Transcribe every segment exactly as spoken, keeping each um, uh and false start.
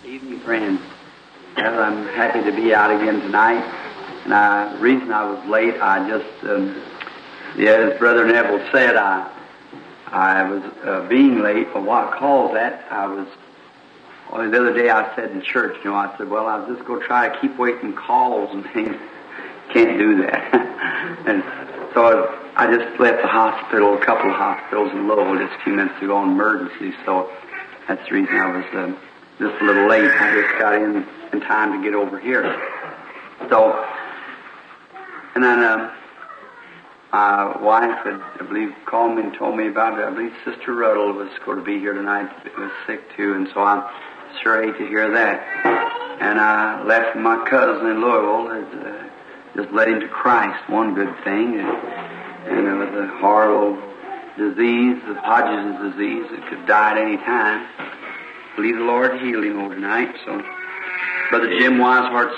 Evening, friends. Well, I'm happy to be out again tonight. And the reason I was late, I just, um, yeah, as Brother Neville said, I I was uh, being late. But what caused that, I was, well, the other day I said in church, you know, I said, well, I'll just go try to keep waiting calls and things. Can't do that. And so I just left the hospital, a couple of hospitals in Lowell just a few minutes ago on emergency. So that's the reason I was uh, just a little late. I just got in in time to get over here. So, and then um, my wife had, I believe, called me and told me about it. I believe Sister Ruddle was going to be here tonight. Was sick too, and so I'm sure hate to hear that. And I left my cousin in Louisville, and, uh, just led him to Christ. One good thing, and, and it was a horrible disease, the Hodgkin's disease. It could die at any time. I believe the Lord healed him overnight. So, Brother Jim Wisehart's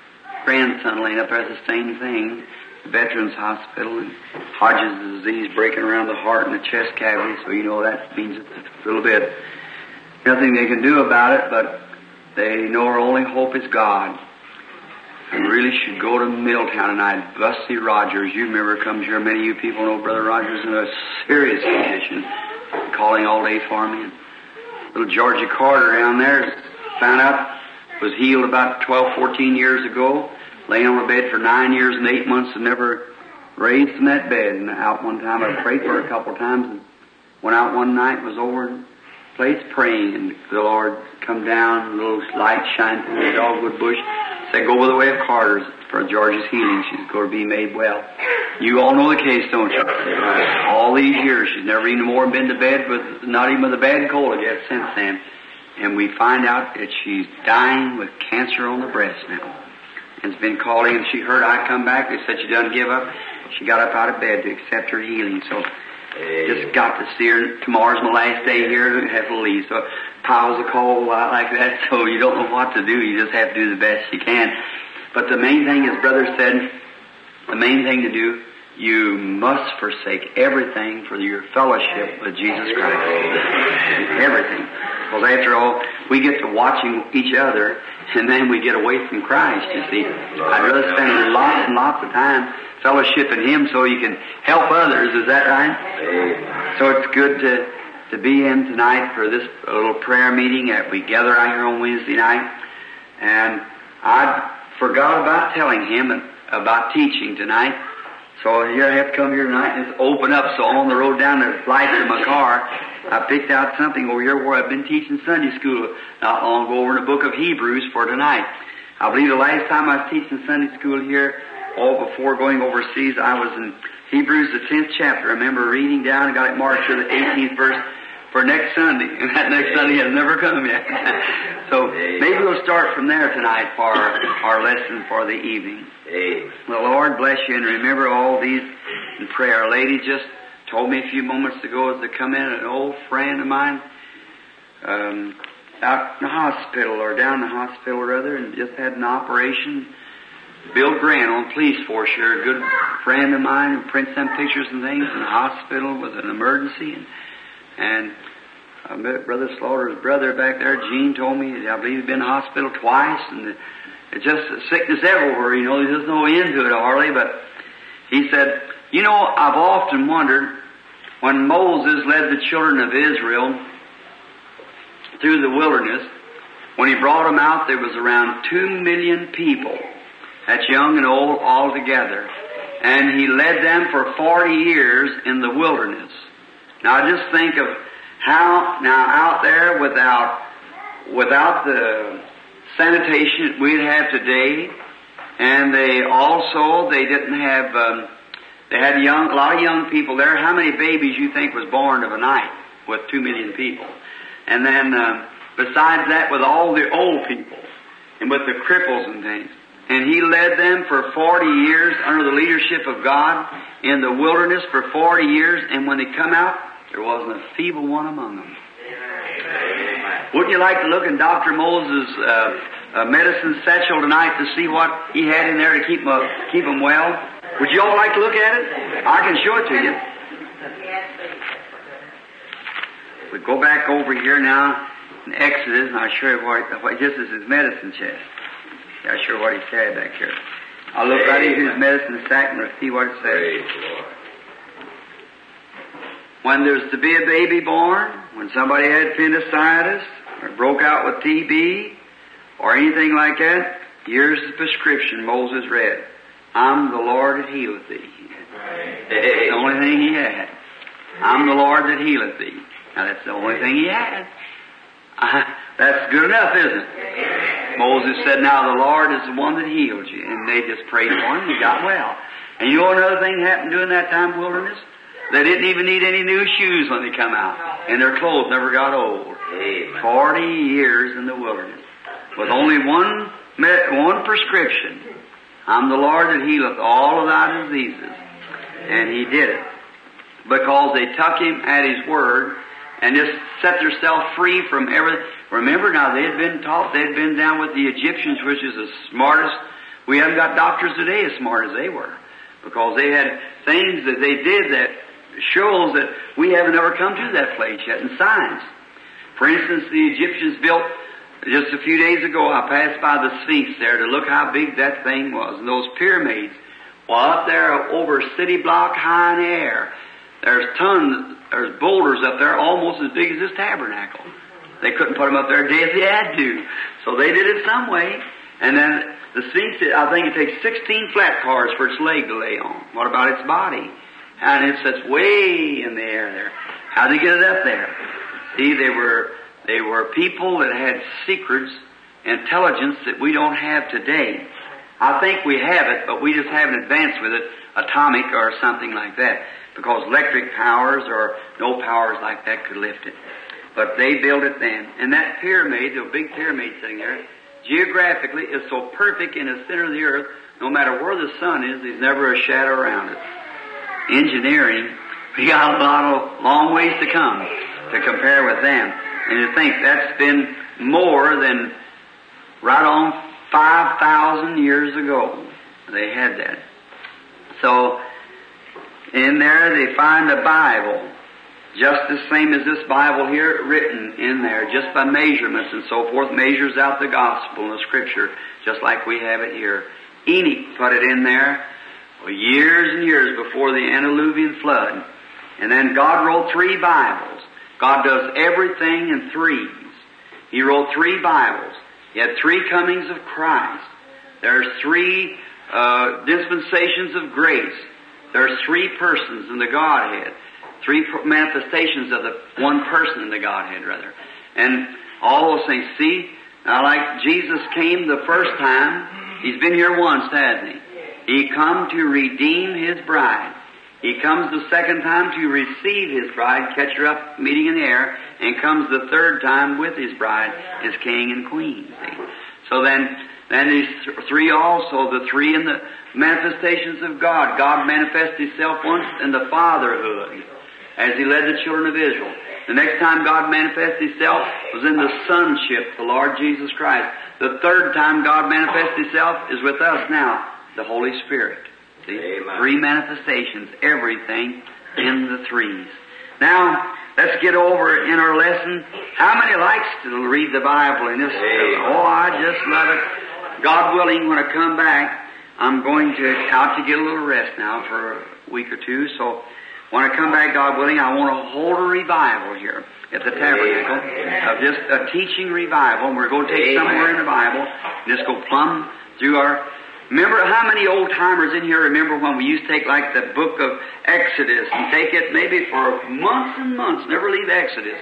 grandson laying up there has the same thing. The Veterans Hospital, and Hodgkin's disease breaking around the heart and the chest cavity. So you know that means it's a little bit. Nothing they can do about it, but they know our only hope is God. And really should go to Milltown tonight. Bussy Rogers, you remember, comes here. Many of you people know Brother Rogers in a serious condition, calling all day for me. Little Georgie Carter down there, found out, was healed about twelve, fourteen years ago, laying on a bed for nine years and eight months and never raised from that bed. And out one time, I prayed for her a couple of times, and went out one night, was over in a place praying, and the Lord come down, a little light shined through the dogwood bush, said, go by the way of Carter's for George's healing. She's going to be made well. You all know the case, don't you? All these years, she's never even more been to bed with, not even with a bad cold yet since then. And we find out that she's dying with cancer on the breast now. And it's been calling, and she heard I come back. They said she doesn't give up. She got up out of bed to accept her healing. So, just got to see her. Tomorrow's my last day here to have to leave. So, piles of coal like that, so you don't know what to do. You just have to do the best you can. But the main thing, as Brother said, the main thing to do, you must forsake everything for your fellowship with Jesus Christ. Everything. Because after all, we get to watching each other, and then we get away from Christ, you see. I'd rather spend lots and lots of time fellowshipping Him so you can help others. Is that right? So it's good to, to be in tonight for this little prayer meeting that we gather out here on Wednesday night. And I forgot about telling him about teaching tonight. So here I have to come here tonight and just open up. So on the road down the lights in my car, I picked out something over here where I've been teaching Sunday school not long ago over in the book of Hebrews for tonight. I believe the last time I was teaching Sunday school here, all before going overseas, I was in Hebrews, the tenth chapter. I remember reading down and got it marked to the eighteenth verse for next Sunday. And that next Sunday has never come yet. So maybe we'll start from there tonight for our, our lesson for the evening. The Lord bless you, and remember all these in prayer. A lady just told me a few moments ago as they come in, an old friend of mine, um, out in the hospital, or down in the hospital rather, and just had an operation. Bill Grant on police force here, a good friend of mine, and prints some pictures and things in the hospital with an emergency. And, and I met Brother Slaughter's brother back there, Gene, told me, I believe he'd been in the hospital twice, and it's just sickness everywhere, you know, there's no end to it hardly. But he said, you know, I've often wondered, when Moses led the children of Israel through the wilderness, when he brought them out, there was around two million people. That's young and old all together. And he led them for forty years in the wilderness. Now just think of how, now out there without, without the sanitation we'd have today, and they also, they didn't have, um, they had young, a lot of young people there. How many babies you think was born of a night with two million people? And then, um, besides that, with all the old people, and with the cripples and things. And he led them for forty years under the leadership of God in the wilderness for forty years, and when they come out, there wasn't a feeble one among them. Wouldn't you like to look in Doctor Moses' uh, uh, medicine satchel tonight to see what he had in there to keep them, uh, keep them well? Would you all like to look at it? I can show it to you. We go back over here now. in Exodus, and I'll show you what, what this is his medicine chest. I'll show you what he carried back here. I'll look right into his medicine sack and we'll see what it says. When there's to be a baby born, when somebody had appendicitis, or broke out with T B, or anything like that, here's the prescription Moses read. I'm the Lord that healeth thee. That's the only thing he had. I'm the Lord that healeth thee. Now that's the only thing he had. Uh, that's good enough, isn't it? Moses said, now the Lord is the one that healed you. And they just prayed for him and he got well. And you know another thing happened during that time of wilderness? They didn't even need any new shoes when they come out. And their clothes never got old. Forty years in the wilderness. With only one, one prescription. I'm the Lord that healeth all of thy diseases. And he did it. Because they took him at his word and just set themselves free from everything. Remember now, they had been taught, they had been down with the Egyptians, which is the smartest. We haven't got doctors today as smart as they were. Because they had things that they did that shows that we haven't ever come to that place yet in science. For instance, the Egyptians built, just a few days ago, I passed by the Sphinx there to look how big that thing was. And those pyramids, well, up there over a city block high in the air, there's tons, there's boulders up there almost as big as this tabernacle. They couldn't put them up there today if they had to. So they did it some way. And then the Sphinx, I think it takes sixteen flat cars for its leg to lay on. What about its body? And it sits way in the air there. How'd they get it up there? See, they were, they were people that had secrets, intelligence that we don't have today. I think we have it, but we just haven't advanced with it, atomic or something like that. Because electric powers or no powers like that could lift it. But they built it then. And that pyramid, the big pyramid sitting there, geographically is so perfect in the center of the earth, no matter where the sun is, there's never a shadow around it. Engineering, we got a lot of long ways to come to compare with them. And you think that's been more than right on five thousand years ago. They had that. So, in there they find the Bible, just the same as this Bible here, written in there, just by measurements and so forth, measures out the gospel and the scripture, just like we have it here. Enoch put it in there well, years and years before the antediluvian flood. And then God wrote three Bibles. God does everything in threes. He wrote three Bibles. He had three comings of Christ. There's three uh, dispensations of grace. There's three persons in the Godhead. Three manifestations of the one person in the Godhead, rather. And all those things. See, now like Jesus came the first time, He's been here once, hasn't He? He come to redeem His bride. He comes the second time to receive His bride, catch her up, meeting in the air, and comes the third time with His bride, His king and queen. See? So then, then these th- three also, the three in the manifestations of God. God manifests Himself once in the fatherhood, as He led the children of Israel. The next time God manifests Himself was in the sonship, the Lord Jesus Christ. The third time God manifests Himself is with us now, the Holy Spirit. See? Amen. Three manifestations, everything in the threes. Now, let's get over in our lesson. How many likes to read the Bible in this? Amen. Oh, I just love it. God willing, when I come back, I'm going to out to get a little rest now for a week or two. So when I come back, God willing, I want to hold a revival here at the tabernacle of just a teaching revival. And we're going to take somewhere in the Bible and just go plumb through our... Remember how many old-timers in here remember when we used to take like the book of Exodus and take it maybe for months and months, never leave Exodus.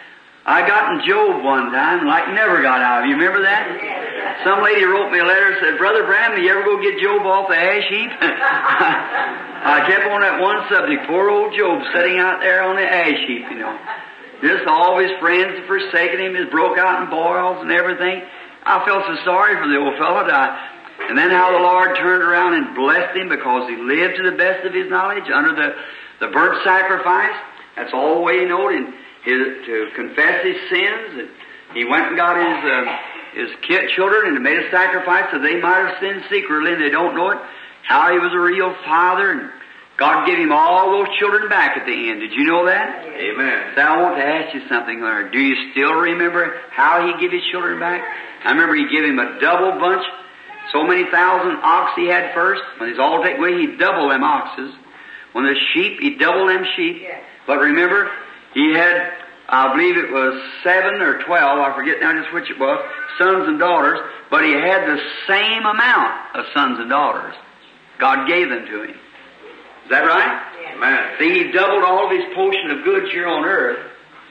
I got in Job one time, like never got out. You remember that? Some lady wrote me a letter and said, Brother Branham, you ever go get Job off the ash heap? I kept on that one subject, poor old Job sitting out there on the ash heap, you know. Just all of his friends had forsaken him, he broke out in boils and everything. I felt so sorry for the old fellow that I... And then how the Lord turned around and blessed him because he lived to the best of his knowledge under the, the burnt sacrifice. That's all the way he knowed him, his, to confess his sins. And he went and got his uh, his kid children and made a sacrifice so they might have sinned secretly and they don't know it. How he was a real father and God gave him all those children back at the end. Did you know that? Amen. So I want to ask you something, Larry. Do you still remember how he gave his children back? I remember he gave him a double bunch, so many thousand ox he had first. When he's all taken away, he doubled them oxes. When the sheep, he doubled them sheep. But remember, he had, I believe it was seven or twelve, I forget now just which it was, sons and daughters, but he had the same amount of sons and daughters. God gave them to him. Is that right? Amen. See, he doubled all of his portion of goods here on earth.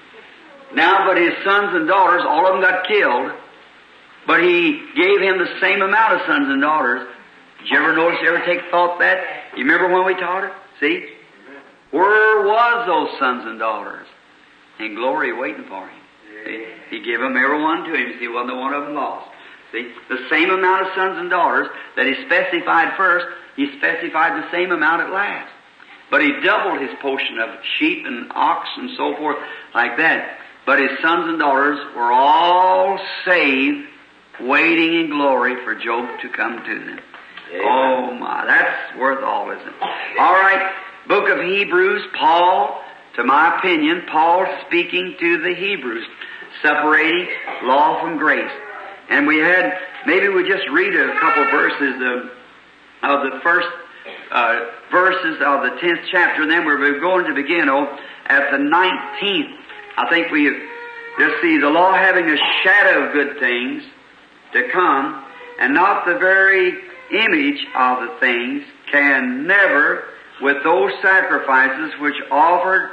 Now, but his sons and daughters, all of them got killed, but he gave him the same amount of sons and daughters. Did you ever notice, you ever take thought that? You remember when we taught it? See? Where was those sons and daughters? In glory waiting for him. See? He gave them every one to him. See, wasn't one of them lost. See? The same amount of sons and daughters that he specified first, he specified the same amount at last. But he doubled his portion of sheep and ox and so forth like that. But his sons and daughters were all saved, waiting in glory for Job to come to them. Amen. Oh my, that's worth all, isn't it? All right, book of Hebrews, Paul, to my opinion, Paul speaking to the Hebrews, separating law from grace. And we had, maybe we just read a couple verses of, of the first uh, verses of the tenth chapter, and then we're going to begin oh, at the nineteenth. I think we just see the law having a shadow of good things to come, and not the very image of the things, can never, with those sacrifices which offered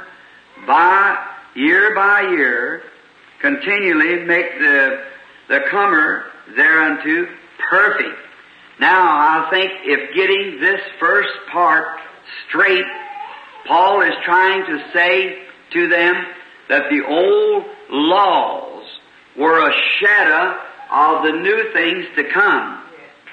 by year by year, continually make the the comer thereunto perfect. Now, I think if getting this first part straight, Paul is trying to say to them that the old laws were a shadow of the new things to come.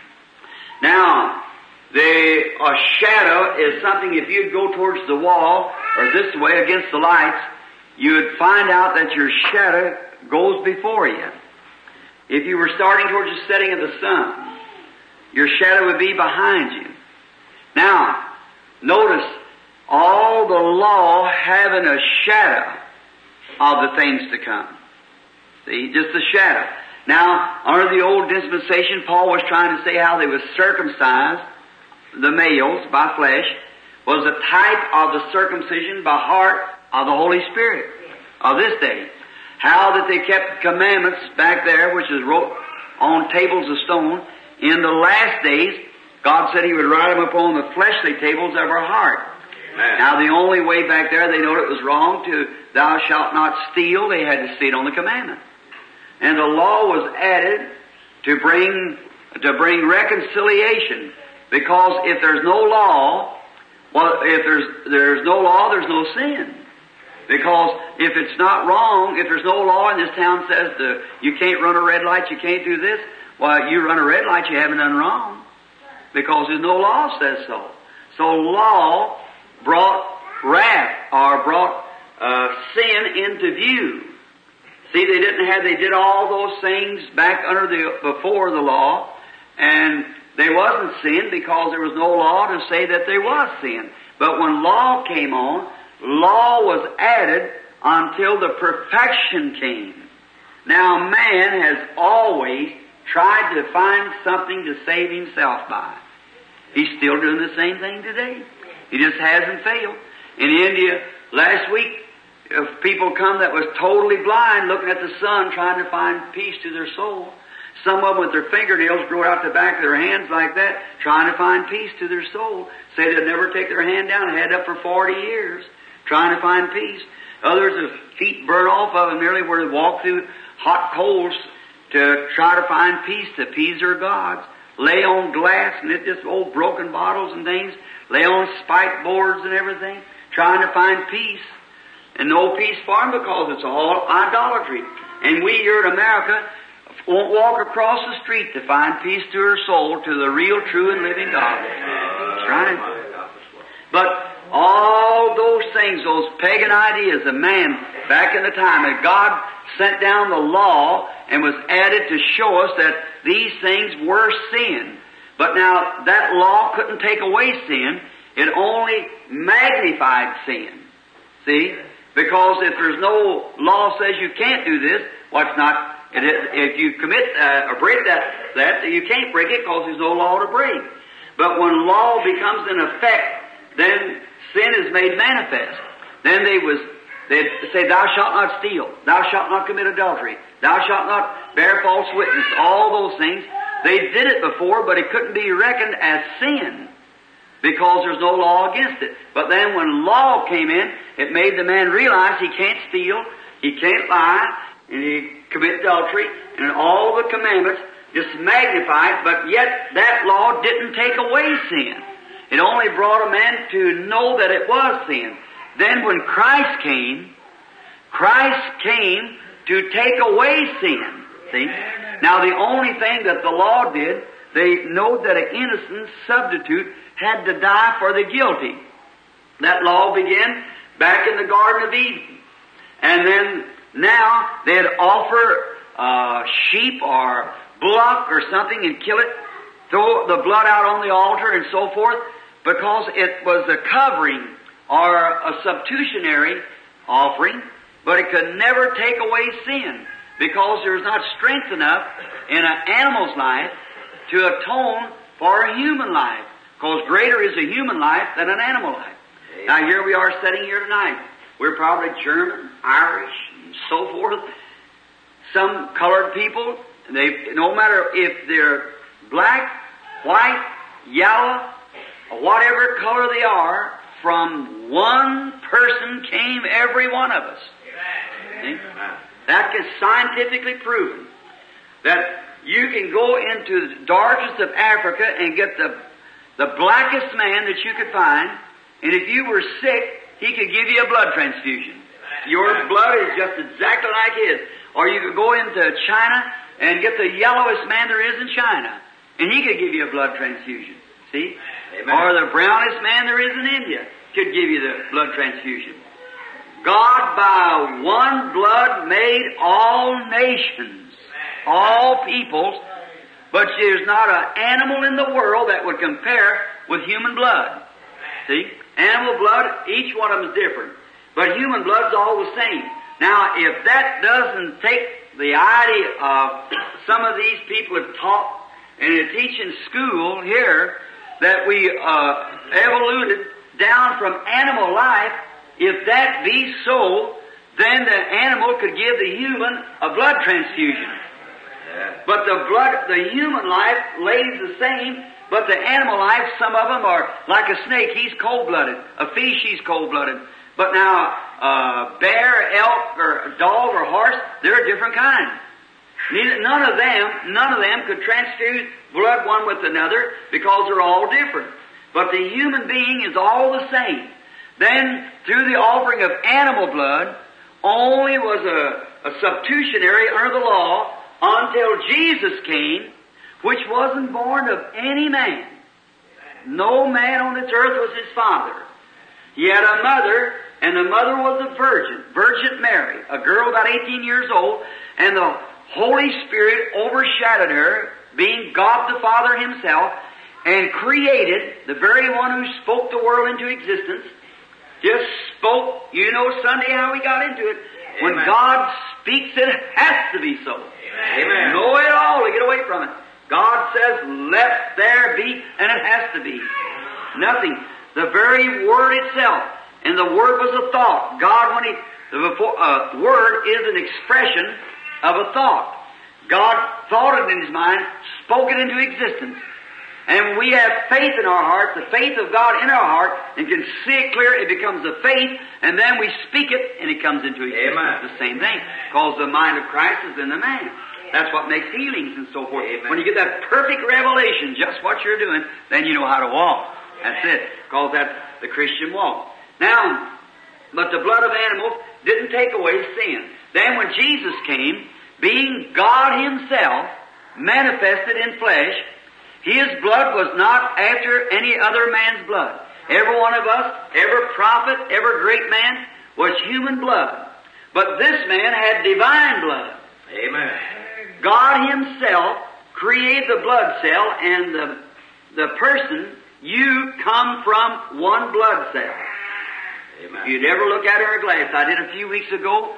Now, the a shadow is something, if you'd go towards the wall or this way against the lights, you would find out that your shadow goes before you. If you were starting towards the setting of the sun, your shadow would be behind you. Now, notice all the law having a shadow of the things to come. See, just a shadow. Now, under the old dispensation, Paul was trying to say how they were circumcised, the males, by flesh, was a type of the circumcision by heart of the Holy Spirit of this day. How that they kept commandments back there, which is wrote on tables of stone. In the last days, God said He would write them upon the fleshly tables of our heart. Amen. Now, the only way back there they knowed it was wrong to, thou shalt not steal, they had to see it on the commandment. And the law was added to bring, to bring reconciliation. Because if there's no law, well, if there's, there's no law, there's no sin. Because if it's not wrong, if there's no law and this town says the, you can't run a red light, you can't do this, well, you run a red light, you haven't done wrong. Because there's no law says so. So law brought wrath, or brought uh, sin into view. See, they didn't have, they did all those things back under the, before the law, and there wasn't sin because there was no law to say that there was sin. But when law came on, law was added until the perfection came. Now, man has always tried to find something to save himself by. He's still doing the same thing today. He just hasn't failed. In India, last week, if people come that was totally blind, looking at the sun, trying to find peace to their soul. Some of them with their fingernails grow out the back of their hands like that, trying to find peace to their soul. Say they'd never take their hand down, had up for forty years, trying to find peace. Others, their feet burn off of them nearly where they walk through hot coals to try to find peace, to appease their gods. Lay on glass and it's just old broken bottles and things. Lay on spike boards and everything, trying to find peace. And no peace for them because it's all idolatry. And we here in America won't walk across the street to find peace to her soul, to the real, true, and living God. That's right. But all those things, those pagan ideas of man back in the time that God sent down the law and was added to show us that these things were sin. But now that law couldn't take away sin. It only magnified sin. See? Because if there's no law says you can't do this, what's not, it, if you commit uh, or break that, that, you can't break it because there's no law to break. But when law becomes in effect, then sin is made manifest. Then they was, they'd say, thou shalt not steal, thou shalt not commit adultery, thou shalt not bear false witness, all those things. They did it before, but it couldn't be reckoned as sin because there's no law against it. But then when law came in, it made the man realize he can't steal, he can't lie, and he commit adultery, and all the commandments just magnified, but yet that law didn't take away sin. It only brought a man to know that it was sin. Then when Christ came, Christ came to take away sin. See? Now the only thing that the law did, they know that an innocent substitute had to die for the guilty. That law began back in the Garden of Eden. And then now they'd offer uh, sheep or bullock or something and kill it, throw the blood out on the altar and so forth, because it was a covering or a substitutionary offering, but it could never take away sin, because there's not strength enough in an animal's life to atone for a human life, because greater is a human life than an animal life. Amen. Now here we are sitting here tonight. We're probably German, Irish, and so forth. Some colored people, they, no matter if they're black, white, yellow, or whatever color they are, from one person came every one of us. Amen. That is scientifically proven. That you can go into the darkest of Africa and get the, the blackest man that you could find, and if you were sick, he could give you a blood transfusion. Your blood is just exactly like his. Or you could go into China and get the yellowest man there is in China, and he could give you a blood transfusion. See? Amen. Or the brownest man there is in India could give you the blood transfusion. God by one blood made all nations, all peoples, but there's not an animal in the world that would compare with human blood. See? Animal blood, each one of them is different, but human blood's all the same. Now, if that doesn't take the idea of some of these people have taught and they teach in school here that we uh, evoluted down from animal life, if that be so, then the animal could give the human a blood transfusion. Yeah. But the blood, the human life lays the same, but the animal life, some of them are like a snake, he's cold-blooded. A fish, he's cold-blooded. But now, uh, bear, elk, or dog, or horse, they're a different kind. Neither, none of them, none of them could transfuse blood one with another because they're all different. But the human being is all the same. Then, through the offering of animal blood, only was a, a substitutionary under the law until Jesus came, which wasn't born of any man. No man on this earth was his father. He had a mother, and the mother was a virgin, Virgin Mary, a girl about eighteen years old, and the Holy Spirit overshadowed her, being God the Father Himself, and created the very one who spoke the world into existence. Just spoke. You know Sunday how we got into it. Amen. When God speaks, it has to be so. Amen. Know it all to get away from it. God says, let there be, and it has to be. Nothing. The very Word itself. And the Word was a thought. God, when He, the before, uh, Word is an expression of a thought. God thought it in His mind, spoke it into existence. And we have faith in our heart, the faith of God in our heart, and can see it clear, it becomes a faith, and then we speak it, and it comes into existence. Amen. The same thing. Because the mind of Christ is in the man. That's what makes healings and so forth. Amen. When you get that perfect revelation, just what you're doing, then you know how to walk. That's it. Because that's the Christian walk. Now, but the blood of animals didn't take away sin. Then when Jesus came, being God Himself, manifested in flesh, His blood was not after any other man's blood. Every one of us, every prophet, every great man was human blood. But this man had divine blood. Amen. God Himself created the blood cell, and the, the person You come from one blood cell. Amen. If you'd ever look at her in a glass, I did a few weeks ago,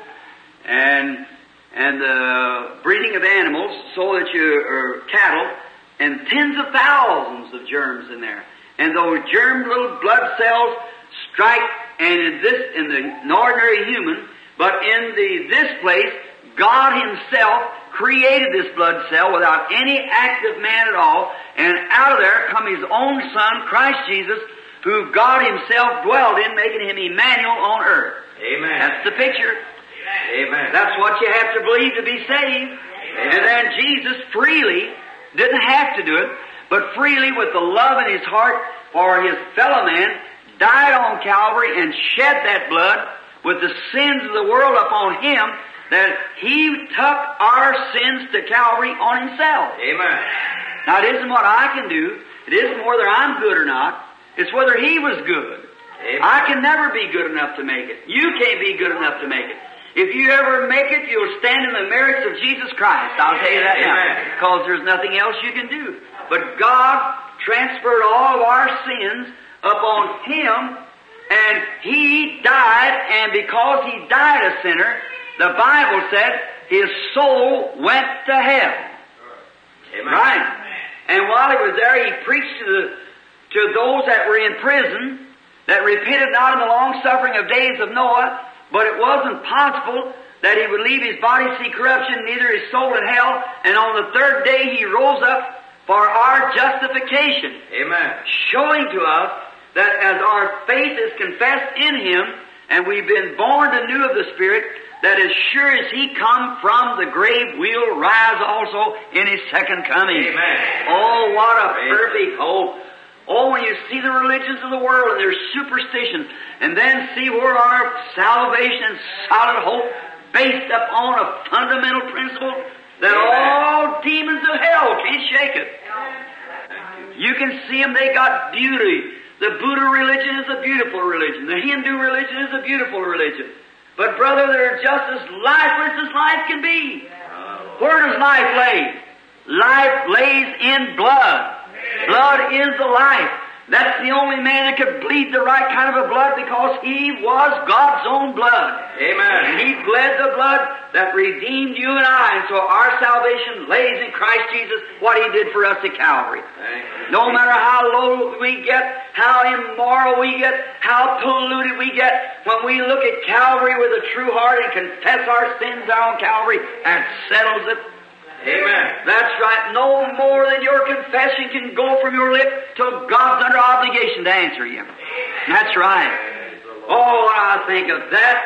and and the breeding of animals, so that you or cattle, and tens of thousands of germs in there, and those germ little blood cells strike, and in this in the ordinary human, but in the this place, God Himself created this blood cell without any active man at all, and out of there come His own Son, Christ Jesus, who God Himself dwelled in, making Him Emmanuel on earth. Amen. That's the picture. Amen. That's what you have to believe to be saved. Amen. And then Jesus freely, didn't have to do it, but freely with the love in His heart for His fellow man, died on Calvary and shed that blood with the sins of the world upon Him, that He took our sins to Calvary on Himself. Amen. Now it isn't what I can do. It isn't whether I'm good or not. It's whether He was good. Amen. I can never be good enough to make it. You can't be good enough to make it. If you ever make it, you'll stand in the merits of Jesus Christ. I'll tell you that now. Amen. Because there's nothing else you can do. But God transferred all of our sins upon Him, and He died, and because He died a sinner, the Bible said His soul went to hell. Amen. Right? And while He was there, He preached to the to those that were in prison, that repented not in the long suffering of days of Noah, but it wasn't possible that He would leave His body see corruption, neither His soul in hell, and on the third day He rose up for our justification. Amen. Showing to us that as our faith is confessed in Him, and we've been born anew of the Spirit, that as sure as He come from the grave, we'll rise also in His second coming. Amen. Oh, what a Praise perfect hope. Oh, when you see the religions of the world and their superstitions, and then see where our salvation and solid hope based upon a fundamental principle that all demons of hell can't shake it. You can see them, they got beauty. The Buddha religion is a beautiful religion. The Hindu religion is a beautiful religion. But brother, they're just as lifeless as life can be. Where does life lay? Life lays in blood. Blood is the life. That's the only man that could bleed the right kind of a blood, because He was God's own blood. Amen. And He bled the blood that redeemed you and I. And so our salvation lays in Christ Jesus, what He did for us at Calvary. No matter how low we get, how immoral we get, how polluted we get, when we look at Calvary with a true heart and confess our sins there on Calvary, that settles it. Amen. That's right. No more than your confession can go from your lip till God's under obligation to answer you. That's right. Oh, when I think of that,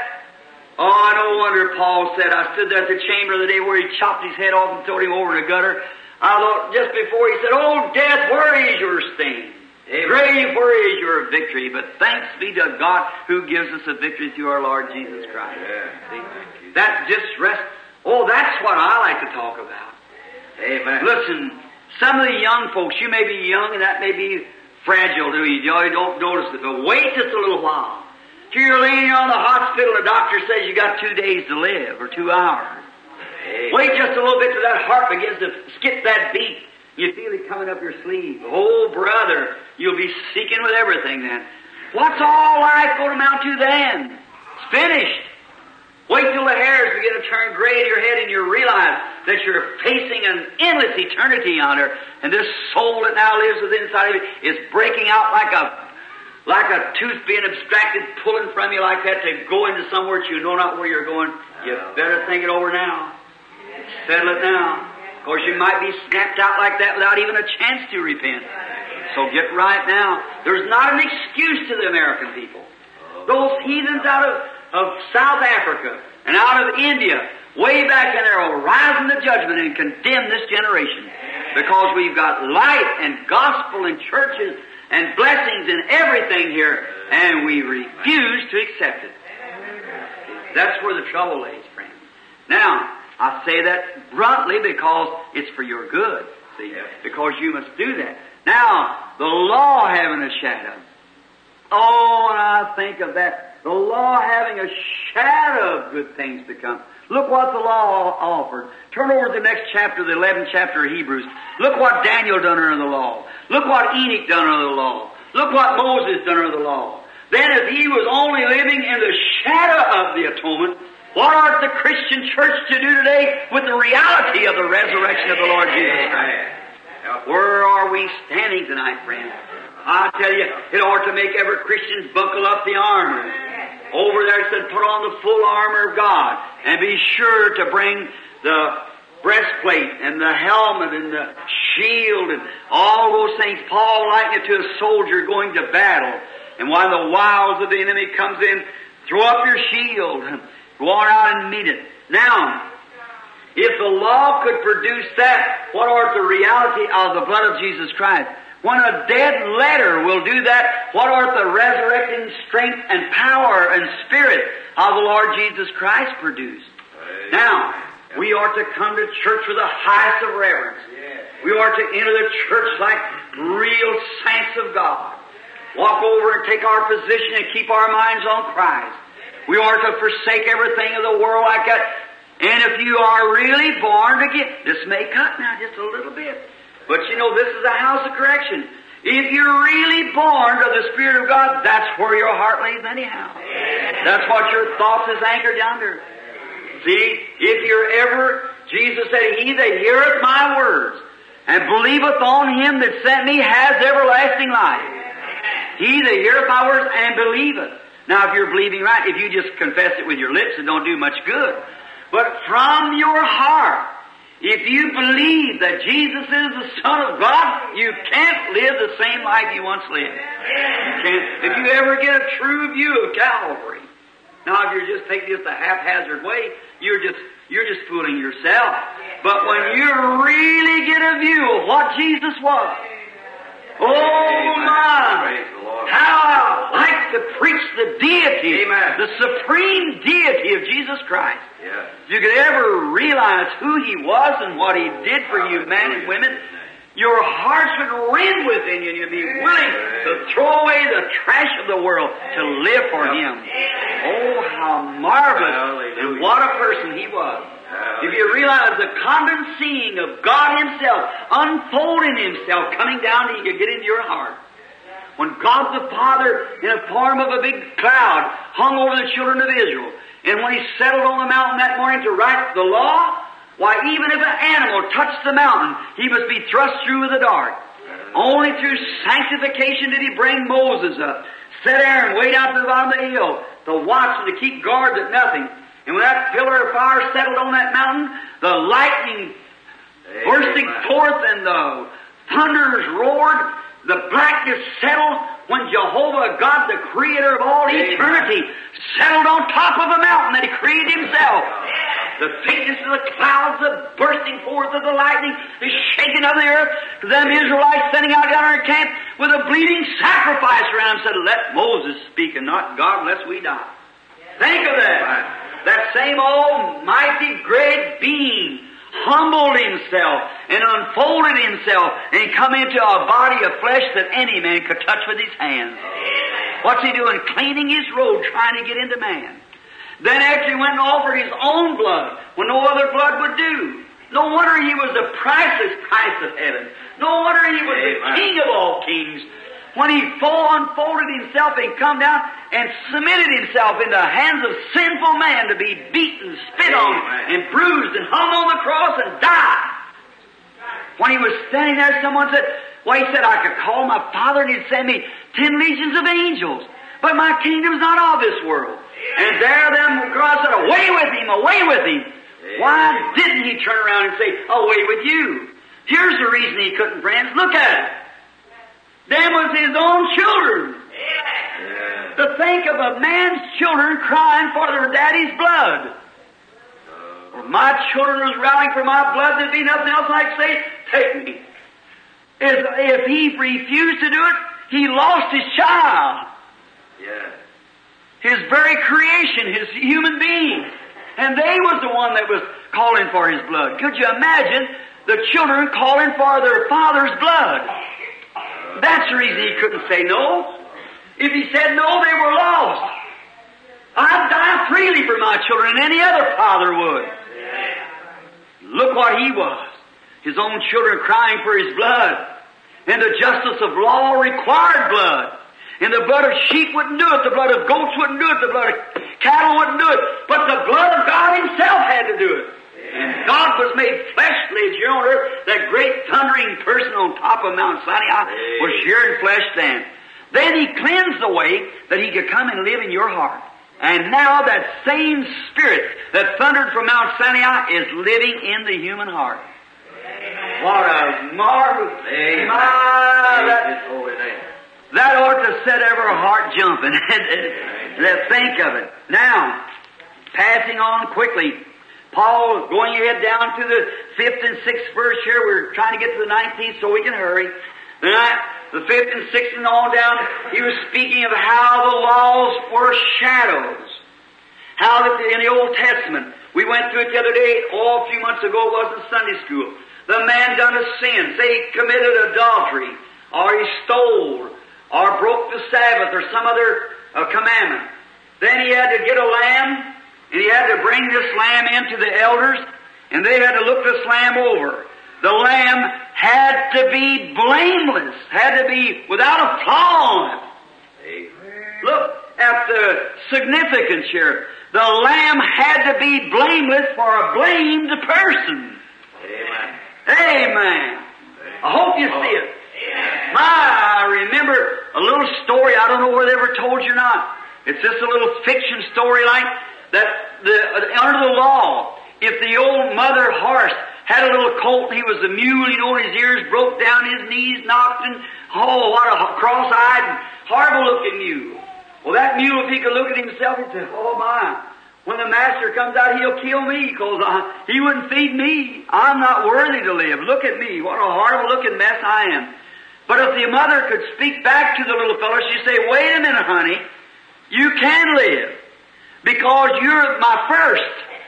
oh, no wonder Paul said, I stood there at the chamber the day where he chopped his head off and threw him over in the gutter. I thought just before he said, oh, death, where is your sting? Amen. Grave, where is your victory? But thanks be to God who gives us a victory through our Lord Jesus Christ. Yeah. See? That just rest. Oh, that's what I like to talk about. Amen. Listen, some of the young folks, you may be young and that may be fragile to you. You don't notice it, but wait just a little while. Till you're laying on the hospital, the doctor says you got two days to live, or two hours. Amen. Wait just a little bit till that heart begins to skip that beat. You feel it coming up your sleeve. Oh, brother, you'll be seeking with everything then. What's all life going to amount to then? It's finished. Wait till the hairs begin to turn gray in your head and you realize that you're facing an endless eternity yonder, and this soul that now lives within inside of you is breaking out like a like a tooth being abstracted, pulling from you like that to go into somewhere that you know not where you're going. You better think it over now. Settle it now, because you might be snapped out like that without even a chance to repent. So get right now. There's not an excuse to the American people. Those heathens out of of South Africa and out of India, way back in there, will rise in the judgment and condemn this generation. Because we've got light and gospel and churches and blessings and everything here, and we refuse to accept it. That's where the trouble lays, friend. Now, I say that bluntly because it's for your good, see, because you must do that. Now, the law having a shadow. Oh, and I think of that. The law having a shadow of good things to come. Look what the law offered. Turn over to the next chapter, the eleventh chapter of Hebrews. Look what Daniel done under the law. Look what Enoch done under the law. Look what Moses done under the law. Then if he was only living in the shadow of the atonement, what ought the Christian church to do today with the reality of the resurrection of the Lord Jesus Christ? Where are we standing tonight, friends? I tell you, it ought to make every Christian buckle up the armor. Over there it said, put on the full armor of God, and be sure to bring the breastplate and the helmet and the shield and all those things. Paul likened it to a soldier going to battle. And when the wiles of the enemy comes in, throw up your shield and go on out and meet it. Now, if the law could produce that, what are the reality of the blood of Jesus Christ? When a dead letter will do that, what are the resurrecting strength and power and spirit of the Lord Jesus Christ produced? Now, we are to come to church with the highest of reverence. We are to enter the church like real saints of God. Walk over and take our position and keep our minds on Christ. We are to forsake everything of the world like that. And if you are really born again, this may cut now just a little bit. But you know, this is a house of correction. If you're really born of the Spirit of God, that's where your heart lays anyhow. That's what your thoughts is anchored under. See, if you're ever, Jesus said, he that heareth my words and believeth on him that sent me has everlasting life. He that heareth my words and believeth. Now, if you're believing right, if you just confess it with your lips, it don't do much good. But from your heart, if you believe that Jesus is the Son of God, you can't live the same life you once lived. You can't. If you ever get a true view of Calvary, now if you're just taking this the haphazard way, you're just you're just fooling yourself. But when you really get a view of what Jesus was, oh my, how I like to preach the deity, Amen. The supreme deity of Jesus Christ. Yeah. If you could ever realize who He was and what He did for you, men and women, your hearts would rend within you and you'd be willing to throw away the trash of the world to live for Him. Oh, how marvelous and what a person He was. If you realize the condensing of God Himself, unfolding Himself, coming down to you could get into your heart. When God the Father, in the form of a big cloud, hung over the children of Israel, and when He settled on the mountain that morning to write the law, why, even if an animal touched the mountain, he must be thrust through with the dart. Only through sanctification did He bring Moses up, set Aaron way down to the bottom of the hill, to watch and to keep guard that nothing. And when that pillar of fire settled on that mountain, the lightning Amen. Bursting forth and the thunders roared, the blackness settled when Jehovah God, the Creator of all Amen. Eternity, settled on top of the mountain that He created Himself. The thickness of the clouds, the bursting forth of the lightning, the shaking of the earth, them Israelites sending out down our camp with a bleeding sacrifice around said, let Moses speak and not God, lest we die. Think of that. That same almighty great being humbled Himself and unfolded Himself and come into a body of flesh that any man could touch with his hands. What's He doing? Cleaning His robe, trying to get into man. Then after He went and offered His own blood, when no other blood would do. No wonder He was the priceless price of heaven. No wonder He was the King of all kings. When He full unfolded Himself and come down and submitted Himself in the hands of sinful man to be beaten, spit on, and bruised and hung on the cross and died. When He was standing there, someone said, well, He said, I could call my Father and He'd send me ten legions of angels. But my kingdom's not of this world. And there them God said, away with Him, away with Him. Why didn't He turn around and say, away with you? Here's the reason He couldn't, friends. Look at it. Them was His own children. Yeah. To think of a man's children crying for their daddy's blood. Uh, if my children was rallying for my blood, there'd be nothing else I'd say, take me. If, if he refused to do it, he lost his child. Yeah. His very creation, his human being. And they was the one that was calling for his blood. Could you imagine the children calling for their father's blood? That's the reason he couldn't say no. If he said no, they were lost. I'd die freely for my children than any other father would. Look what he was. His own children crying for his blood. And the justice of law required blood. And the blood of sheep wouldn't do it. The blood of goats wouldn't do it. The blood of cattle wouldn't do it. But the blood of God himself had to do it. And God was made fleshly here on earth. That great thundering person on top of Mount Sinai was here in flesh then. Then he cleansed the way that he could come and live in your heart. And now that same Spirit that thundered from Mount Sinai is living in the human heart. What a marvelous thing. That, that ought to set every heart jumping. Let's think of it. Now, passing on quickly, Paul, going ahead down to the fifth and sixth verse here. We're trying to get to the nineteenth so we can hurry. The fifth and sixth and on down, he was speaking of how the laws were shadows. How that in the Old Testament, we went through it the other day, oh, a few months ago, it was in Sunday school. The man done a sin, say he committed adultery, or he stole, or broke the Sabbath, or some other uh, commandment. Then he had to get a lamb, and he had to bring this lamb into the elders, and they had to look this lamb over. The lamb had to be blameless, had to be without a flaw on it. Look at the significance here. The lamb had to be blameless for a blamed person. Amen. Amen. I hope you see it. My, I remember a little story, I don't know whether they ever told you or not. It's just a little fiction story like that the, under the law, if the old mother horse had a little colt and he was a mule, you know, his ears broke down, his knees knocked, and oh, what a cross-eyed, horrible-looking mule. Well, that mule, if he could look at himself, he'd say, oh my, when the master comes out, he'll kill me, because uh, he wouldn't feed me. I'm not worthy to live. Look at me. What a horrible-looking mess I am. But if the mother could speak back to the little fellow, she'd say, wait a minute, honey. You can live, because you're my first,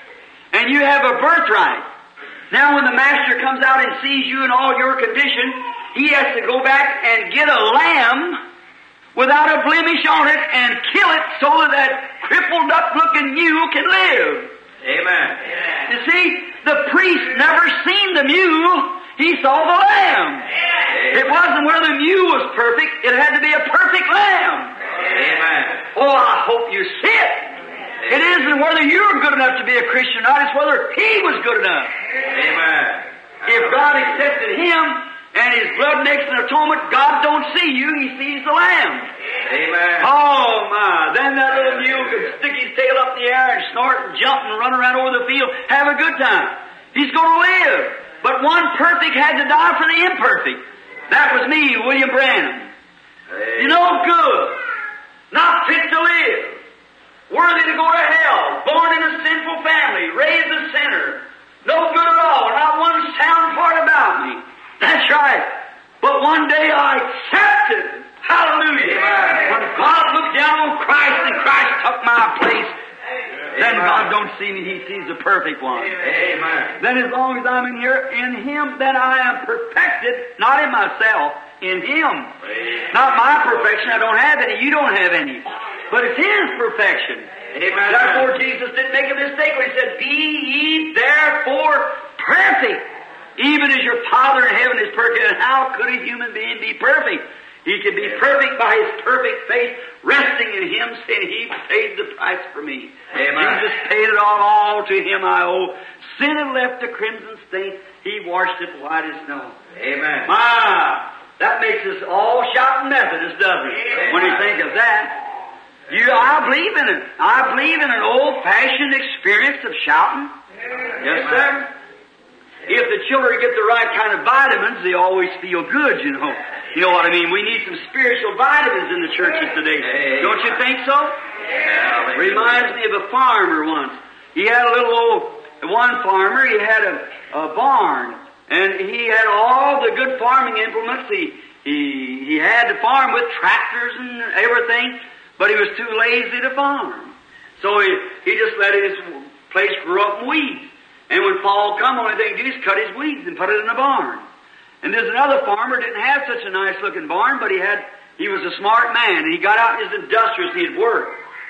and you have a birthright. Now when the master comes out and sees you in all your condition, he has to go back and get a lamb without a blemish on it and kill it so that that crippled up looking mule can live. Amen. You see, the priest never seen the mule, he saw the lamb. It wasn't whether the mule was perfect, it had to be a perfect lamb. Amen. Oh, I hope you see it. It isn't whether you're good enough to be a Christian or not, it's whether he was good enough. Amen. If God accepted him and his blood makes an atonement, God don't see you, he sees the lamb. Amen. Oh my, then that little mule could stick his tail up in the air and snort and jump and run around over the field, have a good time. He's going to live. But one perfect had to die for the imperfect. That was me, William Branham. Amen. You know, good. Not fit to live. Worthy to go to hell. Born in a sinful family. Raised a sinner. No good at all. Not one sound part about me. That's right. But one day I accepted. Hallelujah. Amen. When God looked down on Christ and Christ took my place, then God don't see me, he sees the perfect one. Amen. Then as long as I'm in here, in him, then I am perfected, not in myself, in him. Amen. Not my perfection, I don't have any, you don't have any. But it's his perfection. Amen. Therefore Jesus didn't make a mistake when he said, be ye therefore perfect, even as your Father in heaven is perfect. And how could a human being be perfect? He can be perfect by his perfect faith, resting in him, saying he paid the price for me. Amen. Jesus paid it all, all to him I owe. Sin had left a crimson stain, he washed it white as snow. Amen. My, that makes us all shouting Methodists, doesn't it? Amen. When you think of that. You, I believe in it. I believe in an old-fashioned experience of shouting. Yes, sir. If the children get the right kind of vitamins, they always feel good, you know. You know what I mean? We need some spiritual vitamins in the churches today. Hey. Don't you think so? Yeah. Reminds me of a farmer once. He had a little old, one farmer, he had a, a barn. And he had all the good farming implements. He, he, he had to farm with tractors and everything, but he was too lazy to farm. So he, he just let his place grow up in weeds. And when fall come, only thing to do is cut his weeds and put it in a barn. And there's another farmer didn't have such a nice looking barn, but he had he was a smart man, and he got out in his industrious and he'd work.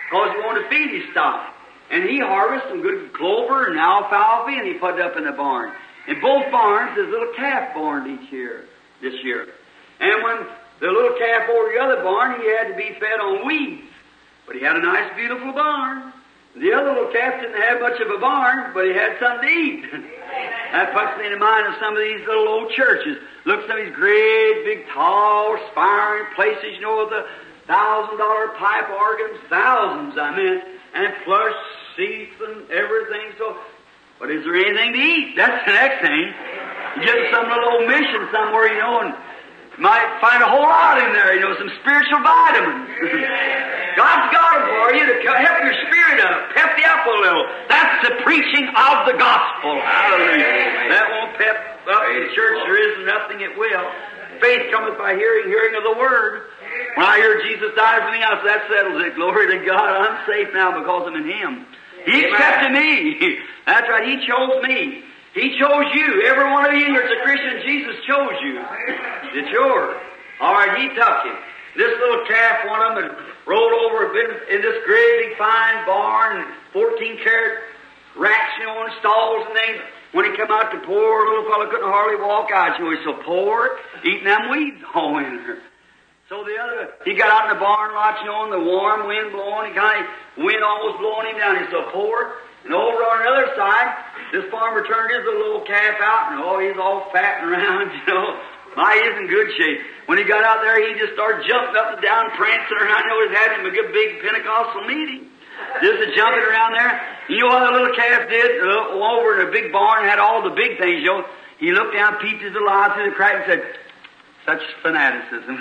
because he wanted to feed his stock. And he harvested some good clover and alfalfa, and he put it up in the barn. In both barns, there's a little calf born each year, this year. And when the little calf over the other barn, he had to be fed on weeds. But he had a nice, beautiful barn. The other little calf didn't have much of a barn, but he had something to eat. That puts me in mind of some of these little old churches. Look at some of these great, big, tall, spiring places, you know, with the thousand dollar pipe organs, thousands, I mean, and plush seats and everything. So, but is there anything to eat? That's the next thing. You get some little old mission somewhere, you know, and you might find a whole lot in there, you know, some spiritual vitamins. God's got them for you to help your spirit up, pep you up a little. That's the preaching of the gospel. Hallelujah. That won't pep up the church. There is nothing it will. Faith cometh by hearing, hearing of the Word. When I hear Jesus died for me, I said, that settles it. Glory to God. I'm safe now because I'm in Him. He accepted me. That's right. He chose me. He chose you. Every one of you that's a Christian, Jesus chose you. It's yours. All right, He took you. This little calf, one of them, had rolled over, been in this great big fine barn, and fourteen carat racks, you know, and stalls and things. When he come out, the poor little fellow couldn't hardly walk out. You know, he's so poor, eating them weeds all winter. So the other, he got out in the barn lot, you know, and the warm wind blowing, he kind of, wind almost blowing him down. He's so poor. And over on the other side, this farmer turned his little calf out, and oh, he's all fat and round, you know. My, he's in good shape. When he got out there, he just started jumping up and down, prancing around. I know he's having a good big Pentecostal meeting. Just a jumping around there. You know what the little calf did? Uh, over in a big barn, had all the big things, you know. He looked down, peeped his little eye through the crack and said, such fanaticism.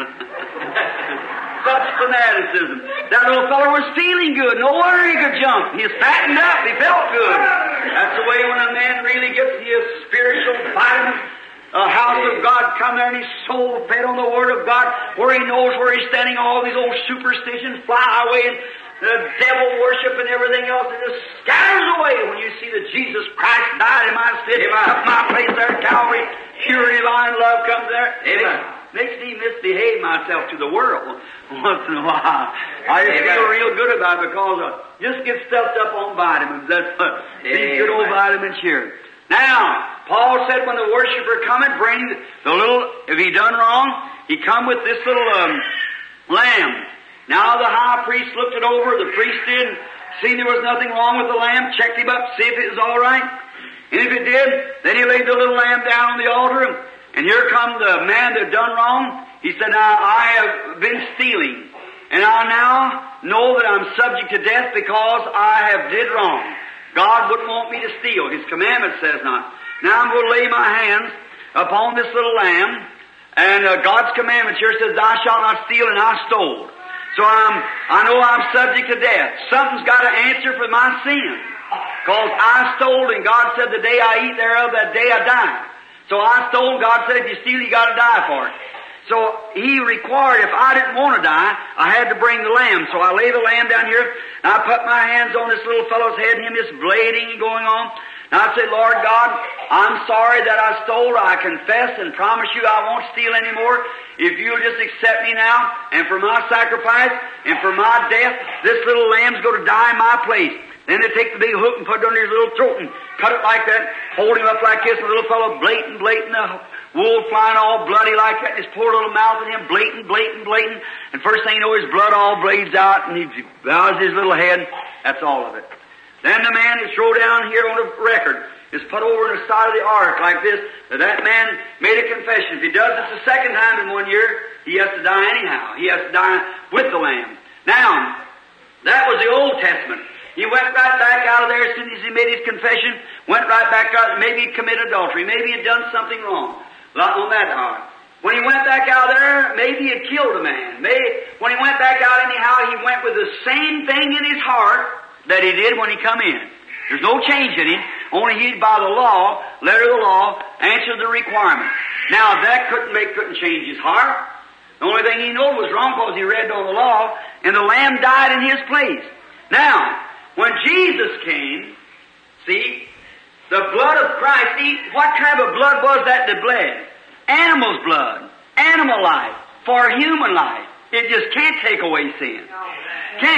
Such fanaticism. That little fellow was feeling good. No wonder he could jump. He was fattened up. He felt good. That's the way when a man really gets his spiritual vitamins. A house of God come there and he's so fed on the Word of God, where he knows where he's standing. All these old superstitions fly away, and the devil worship and everything else, it just scatters away when you see that Jesus Christ died in my stead, took my place there at Calvary. Pure divine love comes there. Amen. Makes me misbehave myself to the world once in a while. I just feel real good about it because I just get stuffed up on vitamins. That's what these good old vitamins here. Now, Paul said when the worshiper cometh, bring the little, if he done wrong, he come with this little um, lamb. Now the high priest looked it over, the priest did, seen there was nothing wrong with the lamb, checked him up, see if it was all right. And if it did, then he laid the little lamb down on the altar, and here come the man that done wrong. He said, now I have been stealing, and I now know that I'm subject to death because I have did wrong. God wouldn't want me to steal. His commandment says not. Now I'm going to lay my hands upon this little lamb, and uh, God's commandment here says, thou shalt not steal, and I stole. So I'm, I know I'm subject to death. Something's got to answer for my sin. Because I stole, and God said, the day I eat thereof, that day I die. So I stole, God said, if you steal, you got to die for it. So He required, if I didn't want to die, I had to bring the lamb. So I lay the lamb down here, and I put my hands on this little fellow's head, and him just bleeding and going on. And I said, Lord God, I'm sorry that I stole. I confess and promise you I won't steal anymore. If you'll just accept me now, and for my sacrifice, and for my death, this little lamb's going to die in my place. Then they take the big hook and put it under his little throat and cut it like that, hold him up like this, and the little fellow blatant, blatant, the wool flying all bloody like that, and his poor little mouth in him blatant, blatant, blatant, and first thing you know, his blood all blades out, and he bows his little head. That's all of it. Then the man is thrown down here on the record, is put over in the side of the ark like this, that that man made a confession. If he does this the second time in one year, he has to die anyhow. He has to die with the lamb. Now, that was the Old Testament. He went right back out of there as soon as he made his confession, went right back out, maybe he'd committed adultery, maybe he'd done something wrong on that hour. When he went back out there, maybe he had killed a man. Maybe, when he went back out anyhow, he went with the same thing in his heart that he did when he come in. There's no change in him, only he, by the law, letter of the law, answered the requirement. Now, that couldn't make, couldn't change his heart. The only thing he knew was wrong because he read on the law, and the lamb died in his place. Now, when Jesus came, see, the blood of Christ, see, what kind of blood was that that bled? Animal's blood, animal life, for human life. It just can't take away sin. Can't.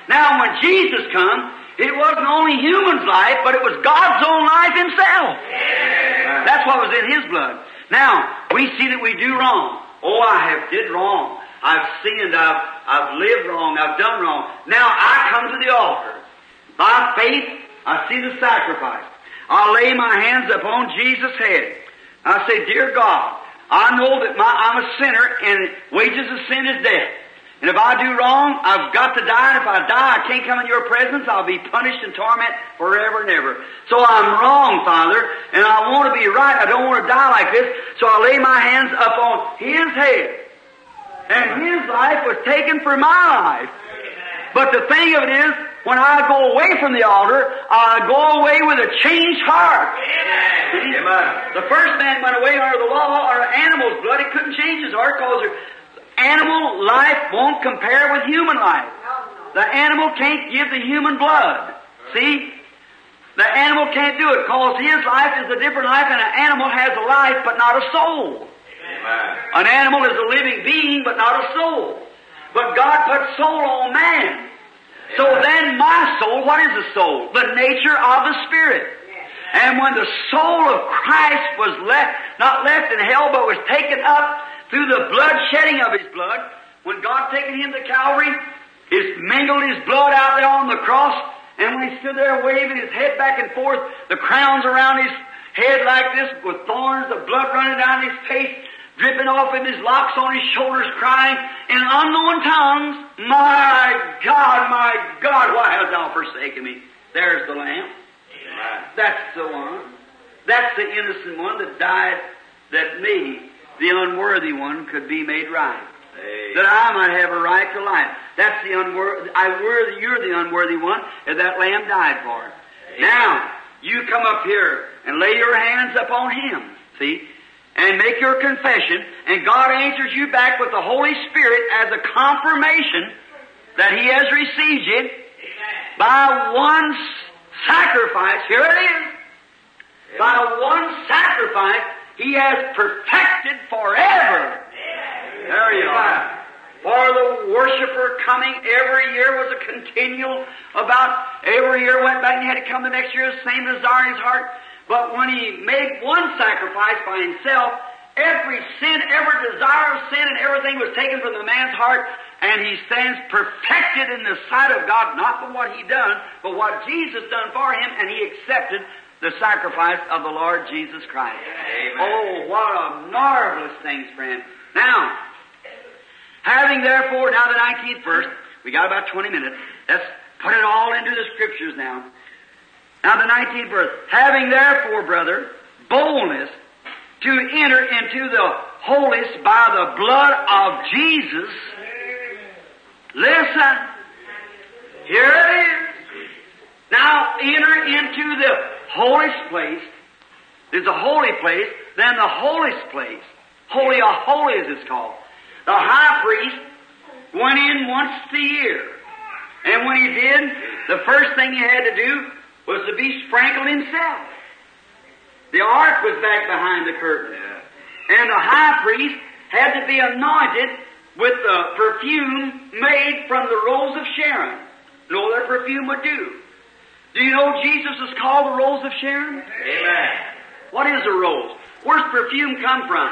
Now, when Jesus come, it wasn't only human's life, but it was God's own life Himself. That's what was in His blood. Now, we see that we do wrong. Oh, I have did wrong. I've sinned. I've, I've lived wrong. I've done wrong. Now I come to the altar. By faith, I see the sacrifice. I lay my hands upon Jesus' head. I say, Dear God, I know that my, I'm a sinner and wages of sin is death. And if I do wrong, I've got to die. And if I die, I can't come in your presence. I'll be punished and tormented forever and ever. So I'm wrong, Father, and I want to be right. I don't want to die like this. So I lay my hands upon His head. And His life was taken for my life. But the thing of it is, when I go away from the altar, I go away with a changed heart. Amen. The first man went away under the law, under animal's blood. He couldn't change his heart because animal life won't compare with human life. The animal can't give the human blood. See? The animal can't do it because his life is a different life, and an animal has a life but not a soul. Amen. An animal is a living being but not a soul. But God put soul on man. So then my soul, what is the soul? The nature of the Spirit. And when the soul of Christ was left, not left in hell, but was taken up through the blood shedding of His blood, when God taken Him to Calvary, He's mingled His blood out there on the cross, and when He stood there waving His head back and forth, the crowns around His head like this, with thorns, the blood running down His face, dripping off in His locks on His shoulders, crying in unknown tongues, My God, my God, why hast Thou forsaken me? There's the Lamb. Amen. That's the one. That's the innocent one that died that me, the unworthy one, could be made right. Amen. That I might have a right to life. That's the unworthy, I worthy, you're the unworthy one that that Lamb died for. Amen. Now, you come up here and lay your hands upon Him, see, and make your confession, and God answers you back with the Holy Spirit as a confirmation that He has received you. Amen. By one sacrifice. Here it is. Amen. By one sacrifice, He has perfected forever. Amen. There you are. For the worshiper coming every year was a continual, about every year went back and he had to come the next year, the same desire in his heart. But when He made one sacrifice by Himself, every sin, every desire of sin and everything was taken from the man's heart, and he stands perfected in the sight of God, not for what he done, but what Jesus done for him, and he accepted the sacrifice of the Lord Jesus Christ. Amen. Oh, what a marvelous thing, friend. Now, having therefore, now the nineteenth verse, we got about twenty minutes. Let's put it all into the Scriptures now. Now the nineteenth verse. Having therefore, brother, boldness to enter into the holiest by the blood of Jesus. Listen. Here it is. Now enter into the holiest place. There's a holy place, then the holiest place. Holy of holies it's called. The high priest went in once a year. And when he did, the first thing he had to do was to be sprinkled himself. The ark was back behind the curtain. And the high priest had to be anointed with the perfume made from the rose of Sharon. No other perfume would do. Do you know Jesus is called the rose of Sharon? Amen. What is a rose? Where's perfume come from?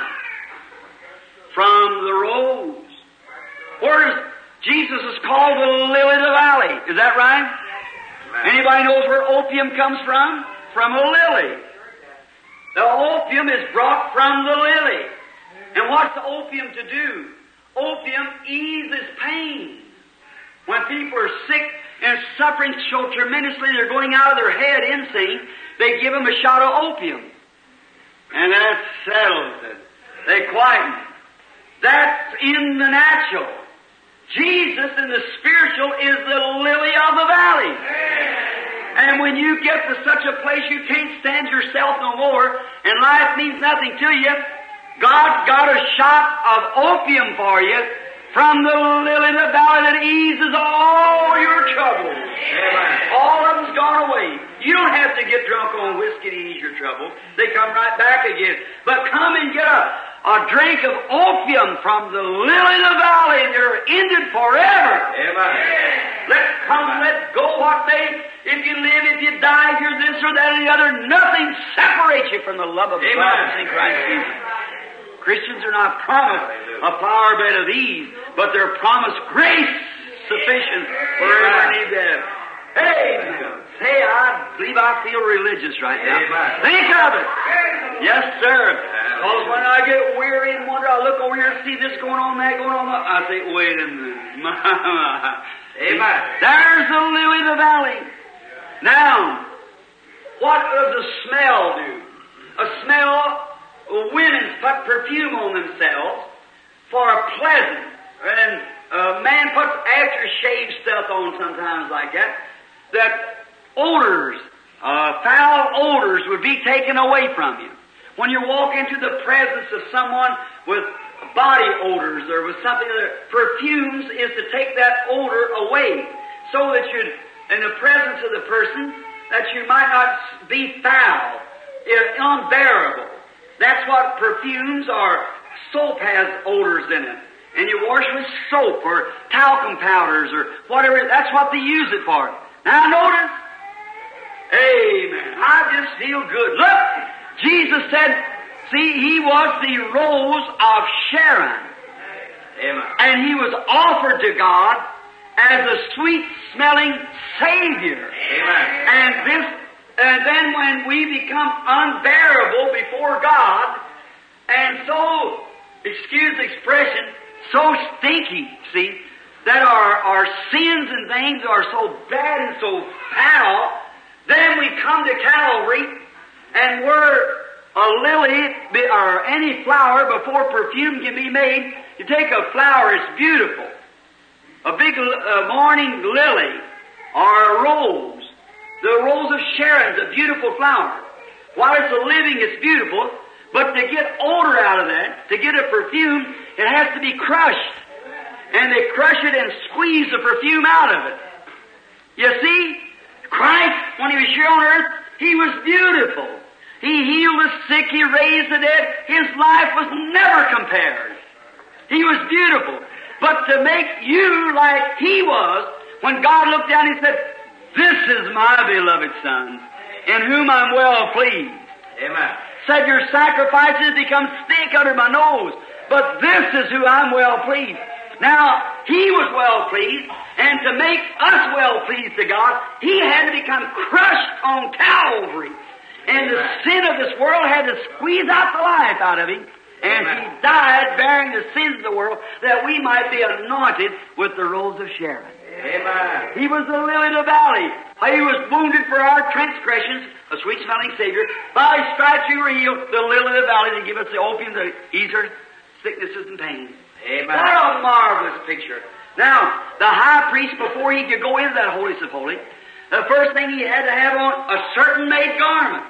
From the rose. Where's Jesus is called the lily of the valley? Is that right? Amen. Anybody knows where opium comes from? From a lily. The opium is brought from the lily. And what's the opium to do? Opium eases pain. When people are sick and suffering so tremendously, they're going out of their head insane, they give them a shot of opium. And that settles it. They quieten. That's in the natural. Jesus in the spiritual is the lily of the valley. And when you get to such a place you can't stand yourself no more, and life means nothing to you, God got a shot of opium for you from the lily of the valley that eases all your troubles. Amen. All of them's gone away. You don't have to get drunk on whiskey to ease your trouble. They come right back again. But come and get a, a drink of opium from the lily of the valley, and they're ended forever. Amen. Let come, let go what may. If you live, if you die, if you're this or that or the other, nothing separates you from the love of Amen. God that's in Christ Jesus. Christians are not promised a flower bed of ease, but they're promised grace sufficient for every need to have. Amen. Say, I believe I feel religious right now. Amen. Think of it. Yes, sir. Because when I get weary and wonder, I look over here and see this going on, that going on, I say, wait a minute. Amen. There's the lily of the valley. Now, what does the smell do? A smell, women put perfume on themselves for a pleasant. And a man puts aftershave stuff on sometimes like that, that odors, uh, foul odors would be taken away from you. When you walk into the presence of someone with body odors or with something other, perfumes is to take that odor away so that you, in the presence of the person, that you might not be foul, unbearable. That's what perfumes are. Soap has odors in it. And you wash with soap or talcum powders or whatever. That's what they use it for. Now notice. Amen. I just feel good. Look, Jesus said, see, He was the rose of Sharon. Amen. And He was offered to God as a sweet-smelling Savior. Amen. And this, and then when we become unbearable before God, and so, excuse the expression, so stinky, see, that our, our sins and things are so bad and so foul, then we come to Calvary, and we're a lily or any flower before perfume can be made. You take a flower, it's beautiful. A big uh, morning lily or a rose. The rose of Sharon's a beautiful flower. While it's a living, it's beautiful. But to get odor out of that, to get a perfume, it has to be crushed. And they crush it and squeeze the perfume out of it. You see, Christ, when He was here on earth, He was beautiful. He healed the sick, He raised the dead. His life was never compared. He was beautiful. But to make you like He was, when God looked down, He said, this is my beloved Son, in whom I'm well pleased. Amen. Said, your sacrifices become stink under my nose, but this is who I'm well pleased. Now, He was well pleased, and to make us well pleased to God, He had to become crushed on Calvary. And the sin of this world had to squeeze out the life out of Him. And Amen. He died bearing the sins of the world that we might be anointed with the rose of Sharon. Amen. He was the lily of the valley. He was wounded for our transgressions, a sweet-smelling Savior. By His stripes we were healed, the lily of the valley, to give us the opium to ease our sicknesses and pains. Amen. What a marvelous picture. Now, the high priest, before he could go into that holiest of holies, the first thing he had to have on a certain made garment.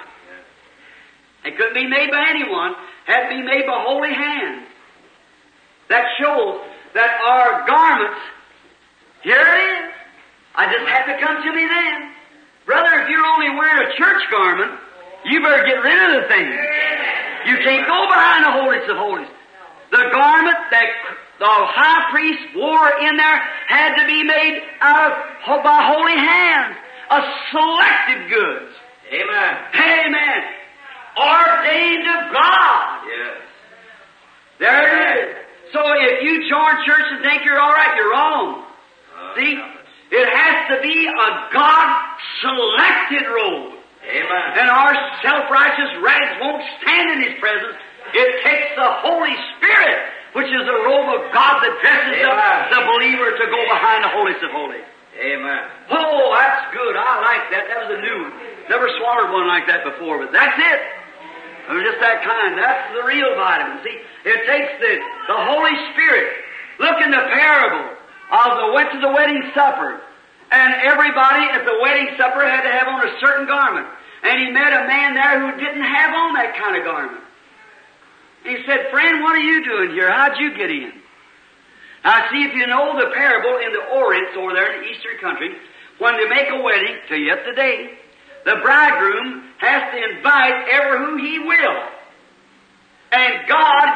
It couldn't be made by anyone. Had to be made by holy hands. That shows that our garments, here it is. I just had to come to me then. Brother, if you're only wearing a church garment, you better get rid of the thing. You can't go behind the holiest of holies. The garment that the high priest wore in there had to be made out of by holy hands, a selected goods. Amen. Amen. Ordained of God. Yes. There it is. So if you join church and think you're all right, you're wrong. Uh, See, it has to be a God-selected robe. Amen. And our self-righteous rags won't stand in His presence. It takes the Holy Spirit, which is the robe of God that dresses Amen. up the believer to go behind the holiest of holies. Amen. Oh, that's good. I like that. That was a new one. Never swallowed one like that before, but that's it. I mean, just that kind. That's the real vitamin. See, it takes the, the Holy Spirit. Look in the parable of the went to the wedding supper. And everybody at the wedding supper had to have on a certain garment. And he met a man there who didn't have on that kind of garment. He said, friend, what are you doing here? How'd you get in? Now, see, if you know the parable in the Orient over there in the Eastern country, when they make a wedding, to yet today, the bridegroom has to invite ever who he will. And God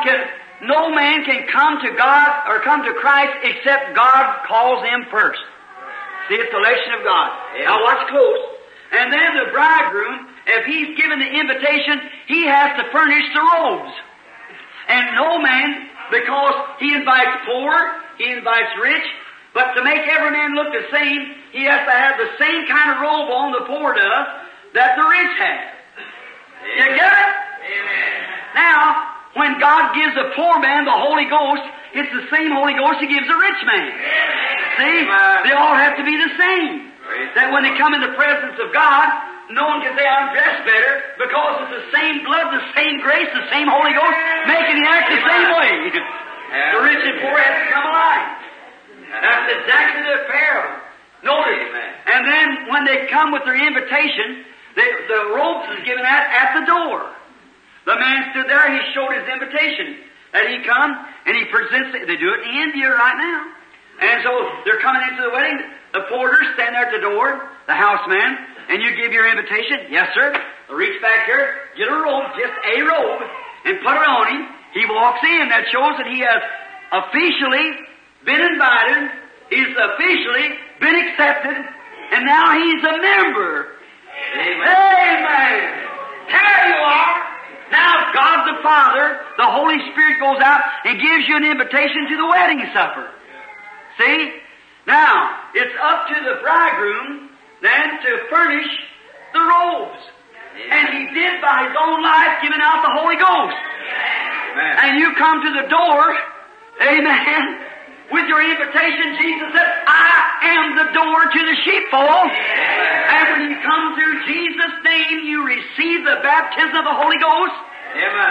can, no man can come to God or come to Christ except God calls him first. See, it's the election of God. Yeah. Now watch close. And then the bridegroom, if he's given the invitation, he has to furnish the robes. And no man, because he invites poor, he invites rich, but to make every man look the same, he has to have the same kind of robe on the poor does that the rich have. You get it? Amen. Now, when God gives a poor man the Holy Ghost, it's the same Holy Ghost he gives a rich man. See? They all have to be the same. That when they come in the presence of God, no one can say, I'm dressed better, because it's the same blood, the same grace, the same Holy Ghost, making him act the same way. The rich and poor have to come alike. That's exactly the parable. Notice. And then when they come with their invitation, they, the ropes is given at, at the door. The man stood there, he showed his invitation. That he come, and he presents it. They do it in India right now. And so they're coming into the wedding. The porters stand there at the door, the houseman, and you give your invitation. Yes, sir. They'll reach back here, get a robe, just a robe, and put it on him. He walks in. That shows that he has officially been invited. He's officially been accepted. And now he's a member. Amen. Amen. There you are. Now God the Father, the Holy Spirit goes out and gives you an invitation to the wedding supper. See? Now, it's up to the bridegroom then to furnish the robes. And he did by his own life giving out the Holy Ghost. Amen. And you come to the door, amen, with your invitation. Jesus said, I am the door to the sheepfold. And when you come through Jesus' name, you receive the baptism of the Holy Ghost. Amen.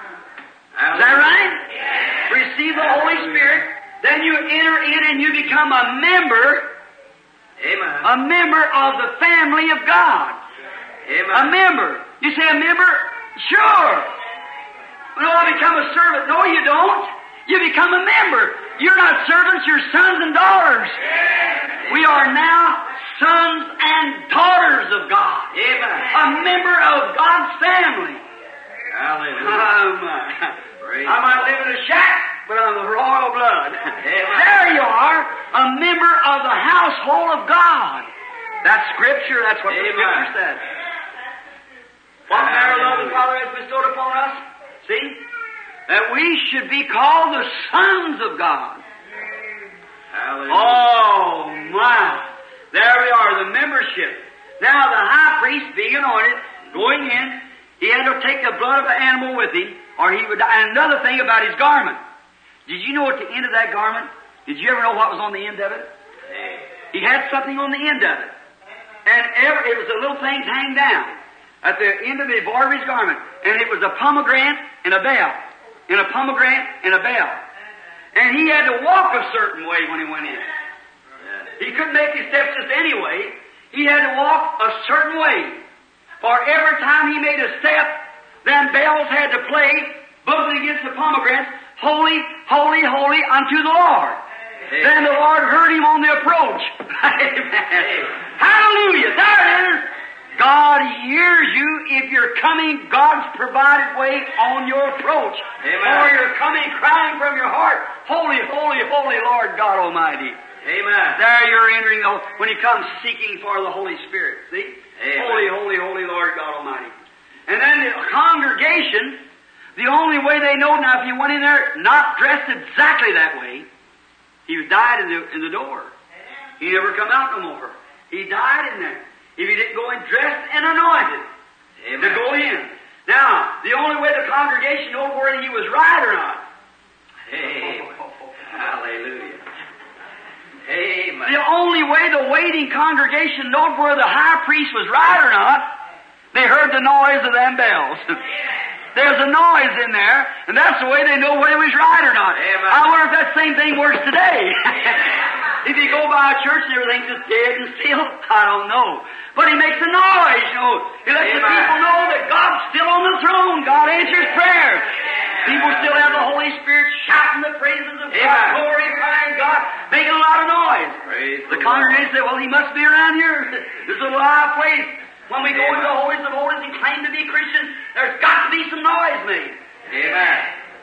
Is that right? Receive the Holy Spirit. Then you enter in and you become a member. Amen. A member of the family of God. Amen. A member. You say a member? Sure. No, I become a servant. No, you don't. You become a member. You're not servants, you're sons and daughters. We are now sons and daughters of God. Amen. A member of God's family. Hallelujah. Um, I might live in a shack, but I'm of royal blood. Amen. There you are, a member of the household of God. That's Scripture. That's what the Amen. Scripture says. What manner of love the Father has bestowed upon us? See? That we should be called the sons of God. Hallelujah. Oh, my. There we are, the membership. Now, the high priest, being anointed, going in, he had to take the blood of the animal with him, or he would die. And another thing about his garment. Did you know at the end of that garment? Did you ever know what was on the end of it? He had something on the end of it. And ever, it was a little thing hanging down at the end of the border of his garment. And it was a pomegranate and a bell. And a pomegranate and a bell. And he had to walk a certain way when he went in. He couldn't make his steps just any way. He had to walk a certain way. For every time he made a step, then bells had to play, bubbling against the pomegranates, holy, holy, holy unto the Lord. Amen. Then the Lord heard him on the approach. Amen. Hallelujah. There it is. God hears you if you're coming God's provided way on your approach. Amen. Or you're coming crying from your heart, holy, holy, holy Lord God Almighty. Amen. There you're entering the, when He comes seeking for the Holy Spirit. See? Amen. Holy, holy, holy Lord God Almighty. And then the congregation, the only way they know, now if you went in there not dressed exactly that way, he died in the, in the door. He never come out no more. He died in there. If he didn't go in dressed and anointed Amen. To go in. Now, the only way the congregation knew whether he was right or not. Amen. Hallelujah. Amen. The only way the waiting congregation knowed whether the high priest was right or not, they heard the noise of them bells. There's a noise in there, and that's the way they know whether he was right or not. Amen. I wonder if that same thing works today. If you go by a church and everything's just dead and still, I don't know. But he makes a noise, you know. He lets Amen. the people know that God's still on the throne. God answers prayer. People still have the Holy Spirit shouting the praises of God, Amen. glorifying God, making a lot of noise. Praise The the congregation said, well, he must be around here. There's a little high place. When we go Amen. into the holies of holies and claim to be Christians, there's got to be some noise made. Amen. I don't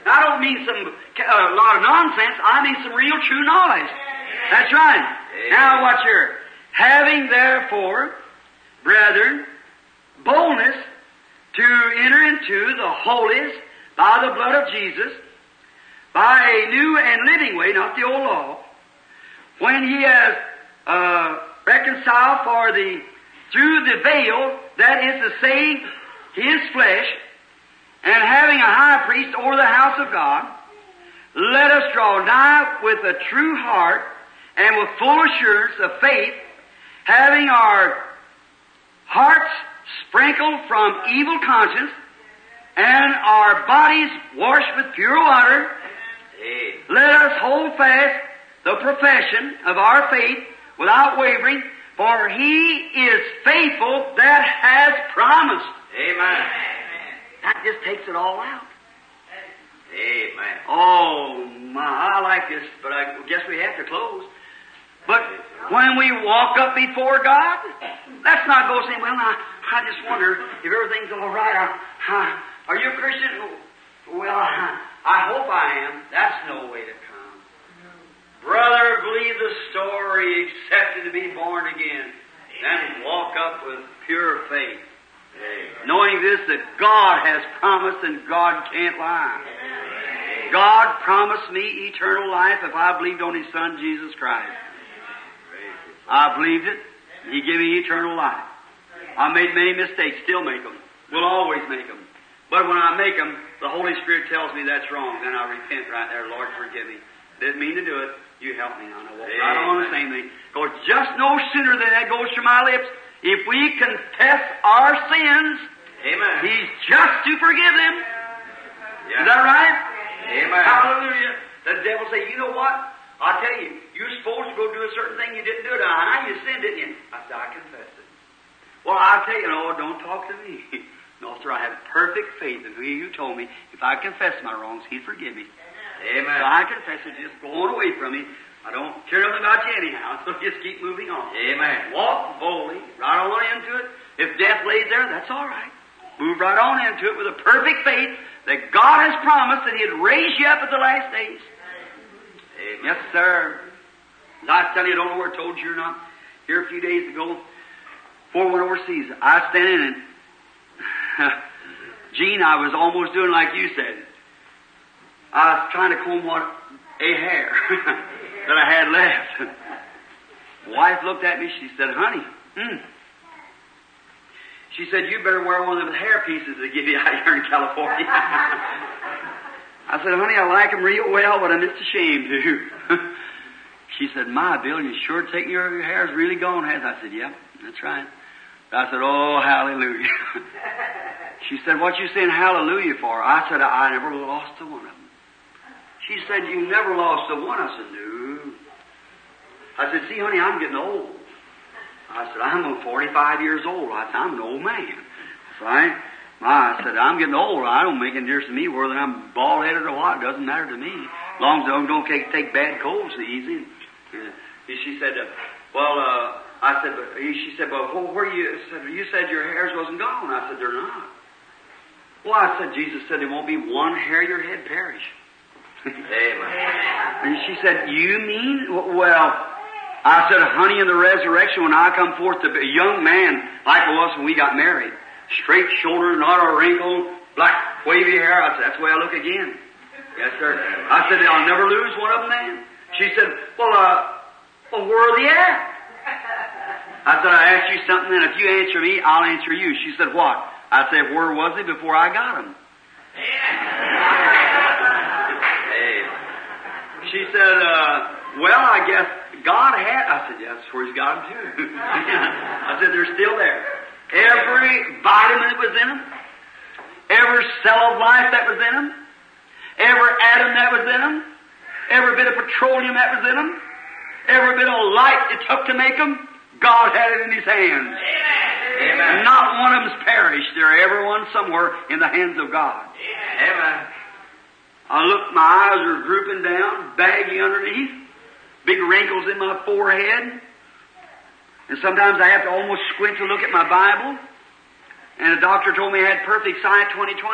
mean some a lot of nonsense. I mean some real true knowledge. That's right. Now watch here. Having therefore, brethren, boldness to enter into the holiest by the blood of Jesus, by a new and living way, not the old law, when He has uh, reconciled for the through the veil, that is to say, His flesh, and having a high priest over the house of God, let us draw nigh with a true heart and with full assurance of faith, having our hearts sprinkled from evil conscience and our bodies washed with pure water. Let us hold fast the profession of our faith without wavering, for He is faithful that has promised. Amen. That just takes it all out. Amen. Oh my, I like this, but I guess we have to close. But when we walk up before God, let's not go saying, well, I, I just wonder if everything's all right. I, I, are you a Christian? Well, I, I hope I am. That's no way to come. Brother, believe the story, accepted to be born again, and walk up with pure faith. Amen. Knowing this, that God has promised and God can't lie. Amen. God promised me eternal life if I believed on His Son, Jesus Christ. I believed it. He gave me eternal life. I made many mistakes, still make them. We'll always make them. But when I make them, the Holy Spirit tells me that's wrong. Then I repent right there. Lord, forgive me. Didn't mean to do it. You help me now. I walk right on the same thing. Because just no sooner than that goes through my lips, if we confess our sins, Amen. He's just to forgive them. Yeah. Is that right? Amen. Hallelujah. The devil say, you know what? I'll tell you, you're supposed to go do a certain thing, you didn't do it. Ah, you sinned, didn't you? I said, I confessed it. Well, I'll tell you, no, don't talk to me. No, sir, I have perfect faith in who you told me. If I confess my wrongs, He'd forgive me. Amen. So I confess it, just going away from me. I don't care nothing about you anyhow, so just keep moving on. Amen. Walk boldly, right on into it. If death lays there, that's all right. Move right on into it with a perfect faith that God has promised that He'd raise you up at the last days. Amen. Yes, sir. As I was telling you, I don't know where I told you or not. Here a few days ago, before I went overseas, I was standing and Gene, I was almost doing like you said. I was trying to comb what a hair that I had left. Wife looked at me. She said, "Honey, hmm." She said, "You better wear one of those hair pieces they give you out here in California." I said, "Honey, I like them real well, but I'm just ashamed to." She said, "My, Bill, you sure taking your, your hair's really gone, has?" I said, "Yep, that's right." I said, "Oh, hallelujah." She said, "What you saying hallelujah for?" I said, "I never lost a one of them." She said, "You never lost a one?" I said, "No." I said, "See, honey, I'm getting old." I said, "I'm forty-five years old." I said, "I'm an old man." That's right. I said, "I'm getting old. I don't make any difference to me whether I'm bald-headed or what. It doesn't matter to me. As long as I don't, don't take, take bad colds so easy." Uh, she said, uh, well, uh, I said, but she said, "Well, where you said you said your hairs wasn't gone?" I said, "They're not." Well, I said, "Jesus said there won't be one hair of your head perish." Amen. And she said, "You mean?" Well, I said, "Honey, in the resurrection, when I come forth to be a young man like I was when we got married, straight shoulder, not a wrinkle, black wavy hair," I said, "That's the way I look again." Yes, sir. I said, "I'll never lose one of them then." She said, "Well, uh, well, where are they at?" I said, "I asked you something, and if you answer me, I'll answer you." She said, "What?" I said, "Where was they before I got them?" She said, uh, "Well, I guess God had..." I said, "Yeah, that's where He's got them too." I said, "They're still there. Every vitamin that was in them, every cell of life that was in them, every atom that was in them, every bit of petroleum that was in them, every bit of light it took to make them, God had it in His hands." Amen. Not one of them's perished. They're every one somewhere in the hands of God. Amen. I looked, my eyes are drooping down, baggy underneath, big wrinkles in my forehead. And sometimes I have to almost squint to look at my Bible. And the doctor told me I had perfect sight, twenty twenty.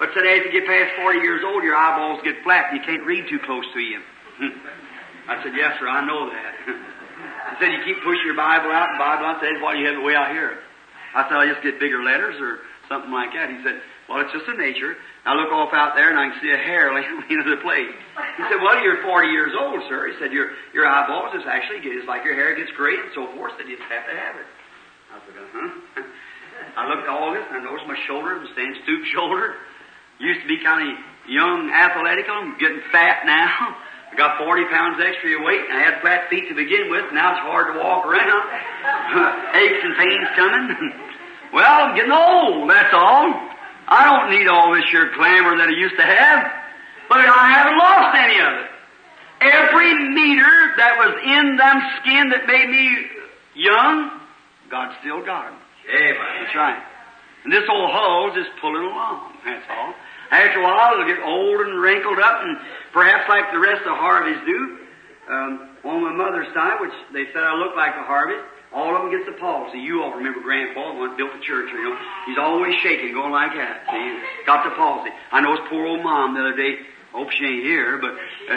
But today, as you get past forty years old, your eyeballs get flat and you can't read too close to you. I said, yes, sir, I know that. He said, you keep pushing your Bible out and Bible out. I said, why do you have it way out here? I said, I'll just get bigger letters or something like that. He said, well, it's just a nature. I look off out there and I can see a hair laying into the plate. He said, well, you're forty years old, sir. He said, your your eyeballs is actually, it's like your hair gets gray and so forth, that you just have to have it. I said, uh-huh. I looked at all this and I noticed my shoulder was staying stoop shoulder. Used to be kind of young, athletic. I'm getting fat now. I got forty pounds extra weight, and I had flat feet to begin with. Now it's hard to walk around. Aches and pains coming. Well, I'm getting old, that's all. I don't need all this here glamour that I used to have, but I haven't lost any of it. Every meter that was in them skin that made me young, God still got them. Amen. That's right. And this old hull's just pulling along, that's all. After a while, it'll get old and wrinkled up, and perhaps like the rest of Harveys do. Um, on my mother's side, which they said I look like a Harvey, all of them gets the palsy. You all remember Grandpa, the one that built the church, you know. He's always shaking, going like that. See, got the palsy. I know his poor old mom the other day. Hope she ain't here, but... Uh,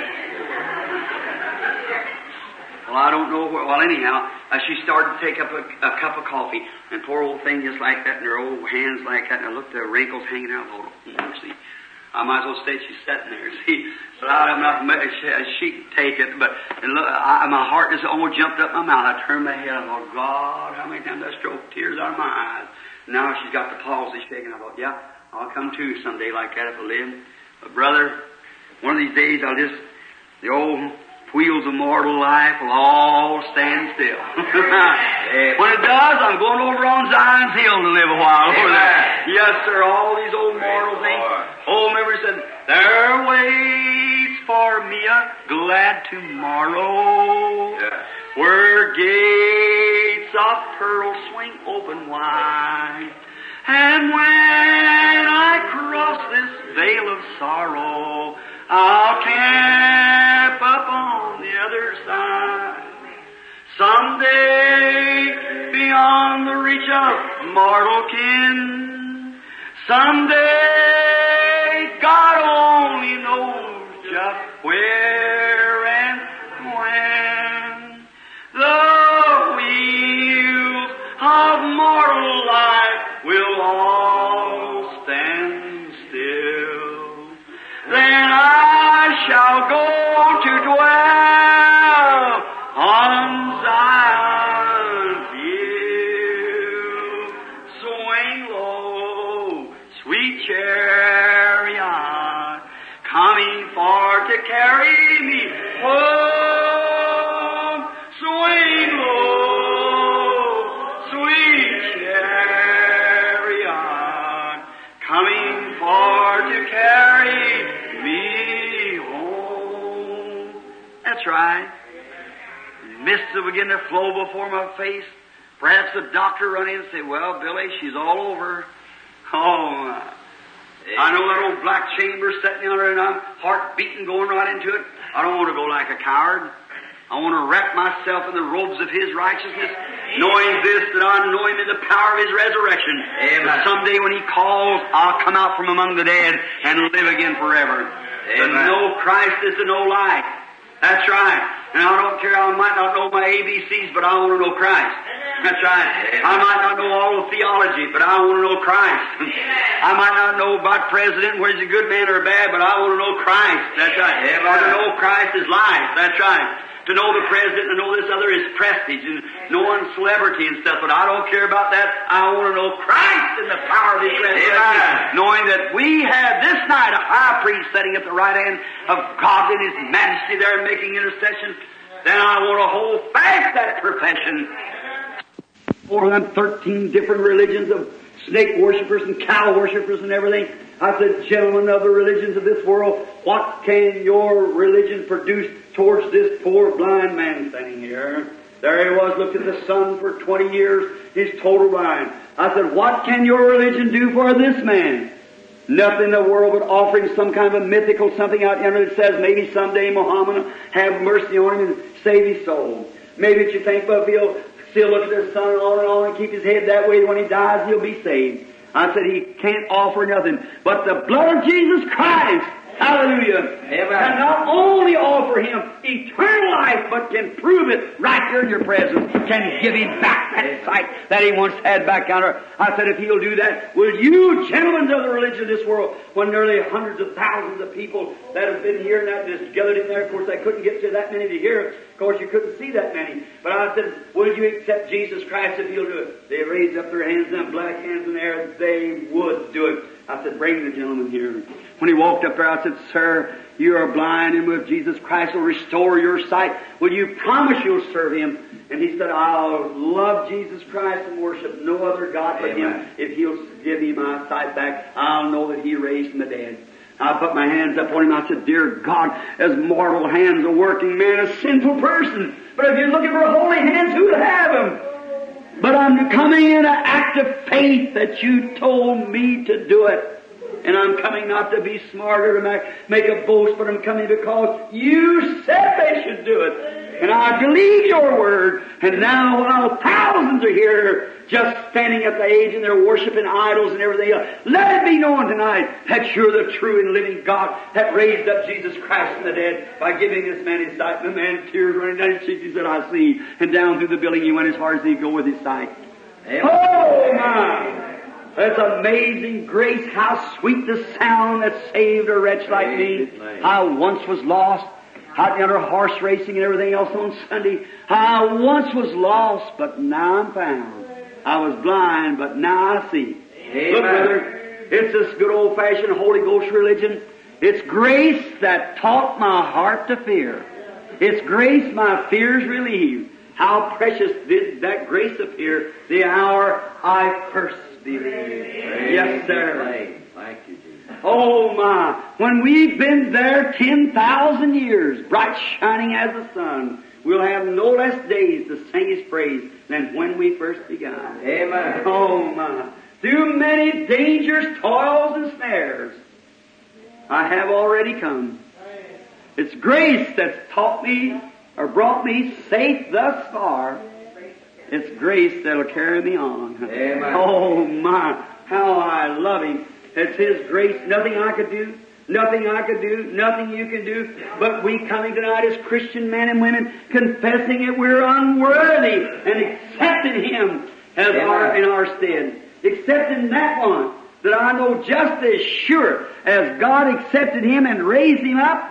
well, I don't know where... Well, anyhow, uh, she started to take up a, a cup of coffee, and poor old thing just like that, and her old hands like that, and I looked at the wrinkles hanging out. Oh, see, I might as well say she's sitting there, see. So I'm not... She, she can take it, but and look, I, my heart just almost jumped up my mouth. I turned my head, I thought, God, how many times I stroked tears out of my eyes. Now she's got the palsy shaking. I thought, yeah, I'll come to someday like that if I live. But brother, one of these days I'll just... The old... wheels of mortal life will all stand still. When it does, I'm going over on Zion's Hill to live a while over there. Yes, sir, all these old mortal things. Old memory said, there waits for me a glad tomorrow, yeah, where gates of pearl swing open wide. And when I cross this veil of sorrow, I'll camp up on the other side. Someday, beyond the reach of mortal kin, someday, God only knows just where and when, the wheels of mortal life will all stand still. Then I shall go to dwell on Zion's hill. Swing low, sweet chariot, coming far to carry me home. Swing low, sweet chariot, coming far to carry me home. That's right. Mists will begin to flow before my face. Perhaps the doctor run in and say, well, Billy, she's all over. Oh, my. I know that old black chamber sitting under and I'm heart beating going right into it. I don't want to go like a coward. I want to wrap myself in the robes of His righteousness, knowing this, that I know Him in the power of His resurrection. Amen. Someday when He calls, I'll come out from among the dead and live again forever. To know Christ is to know life. That's right. And I don't care, I might not know my A B Cs, but I want to know Christ. That's right. I might not know all the theology, but I want to know Christ. I might not know about President, whether he's a good man or bad, but I want to know Christ. That's right. Or to know Christ is life. That's right. To know the President and know this other is prestige and knowing celebrity and stuff, but I don't care about that. I want to know Christ and the power of His resurrection. Knowing that we have this night a high priest sitting at the right hand of God in His majesty there making intercession. Then I want to hold fast that profession. For them thirteen different religions of snake worshippers and cow worshippers and everything. I said, gentlemen of the religions of this world, what can your religion produce towards this poor blind man standing here? There he was, looked at the sun for twenty years, he's total blind. I said, what can your religion do for this man? Nothing in the world but offering some kind of a mythical something out yonder that says maybe someday Muhammad will have mercy on him and save his soul. Maybe that you think, but if he'll still look at the sun and on and on and keep his head that way, when he dies he'll be saved. I said, he can't offer nothing but the blood of Jesus Christ. Hallelujah. Amen. Can not only offer him eternal life, but can prove it right here in your presence. Can give him back that sight that he once had back on her. I said, if he'll do that, will you, gentlemen of the religion of this world, when nearly hundreds of thousands of people that have been here and that just gathered in there, of course, they couldn't get to that many to hear it. Of course, you couldn't see that many. But I said, will you accept Jesus Christ if he'll do it? They raised up their hands, them black hands in the air. They would do it. I said, bring the gentleman here. When he walked up there, I said, sir, you are blind, and with Jesus Christ will restore your sight. Will you promise you'll serve him? And he said, I'll love Jesus Christ and worship no other God but Amen. him. If he'll give me my sight back, I'll know that he raised from the dead. I put my hands up on him. I said, dear God, as mortal hands are working, man, a sinful person. But if you're looking for holy hands, who'd have them? But I'm coming in an act of faith that you told me to do it. And I'm coming not to be smarter, to make, make a boast, but I'm coming because you said they should do it. And I believe your word. And now while thousands are here just standing at the age and they're worshiping idols and everything else, let it be known tonight that you're the true and living God that raised up Jesus Christ from the dead by giving this man his sight. And the man, tears running down his cheeks, he said, I see. And down through the building he went as hard as he could go with his sight. Amen. Oh my! That's amazing grace, how sweet the sound that saved a wretch like me. I once was lost, out under horse racing and everything else on Sunday. I once was lost, but now I'm found. I was blind, but now I see. Amen. Look, brother, it's this good old-fashioned Holy Ghost religion. It's grace that taught my heart to fear. It's grace my fears relieved. How precious did that grace appear the hour I first believed. Yes, sir. Thank you, Jesus. Oh, my. When we've been there ten thousand years, bright shining as the sun, we'll have no less days to sing his praise than when we first began. Amen. Oh, my. Through many dangers, toils, and snares, I have already come. It's grace that's taught me or brought me safe thus far. It's grace that'll carry me on. Amen. Oh, my. How I love him. It's his grace. Nothing I could do. Nothing I could do. Nothing you can do. But we coming tonight as Christian men and women confessing that we're unworthy and accepting him as Amen. our, in our stead. Accepting that one that I know just as sure as God accepted him and raised him up,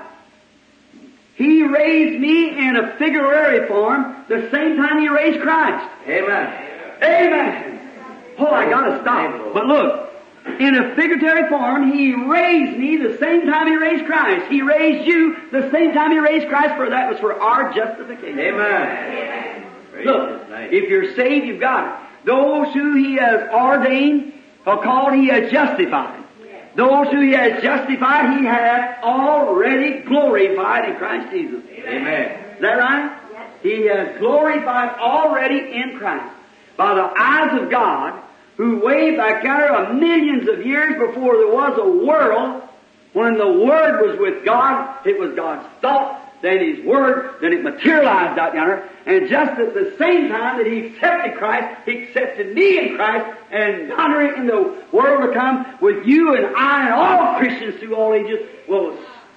he raised me in a figurary form the same time he raised Christ. Amen. Amen. Oh, I gotta stop. But look, in a figurative form, he raised me the same time he raised Christ. He raised you the same time he raised Christ, for that was for our justification. Amen. Look, if you're saved, you've got it. Those who he has ordained or called, he has justified. Those who he has justified, he has already glorified in Christ Jesus. Amen. Is that right? He has glorified already in Christ. By the eyes of God, who way back there millions of years before there was a world, when the Word was with God, it was God's thought, then His Word, then it materialized out yonder, and just at the same time that He accepted Christ, He accepted me in Christ, and yonder in the world to come, with you and I and all Christians through all ages, will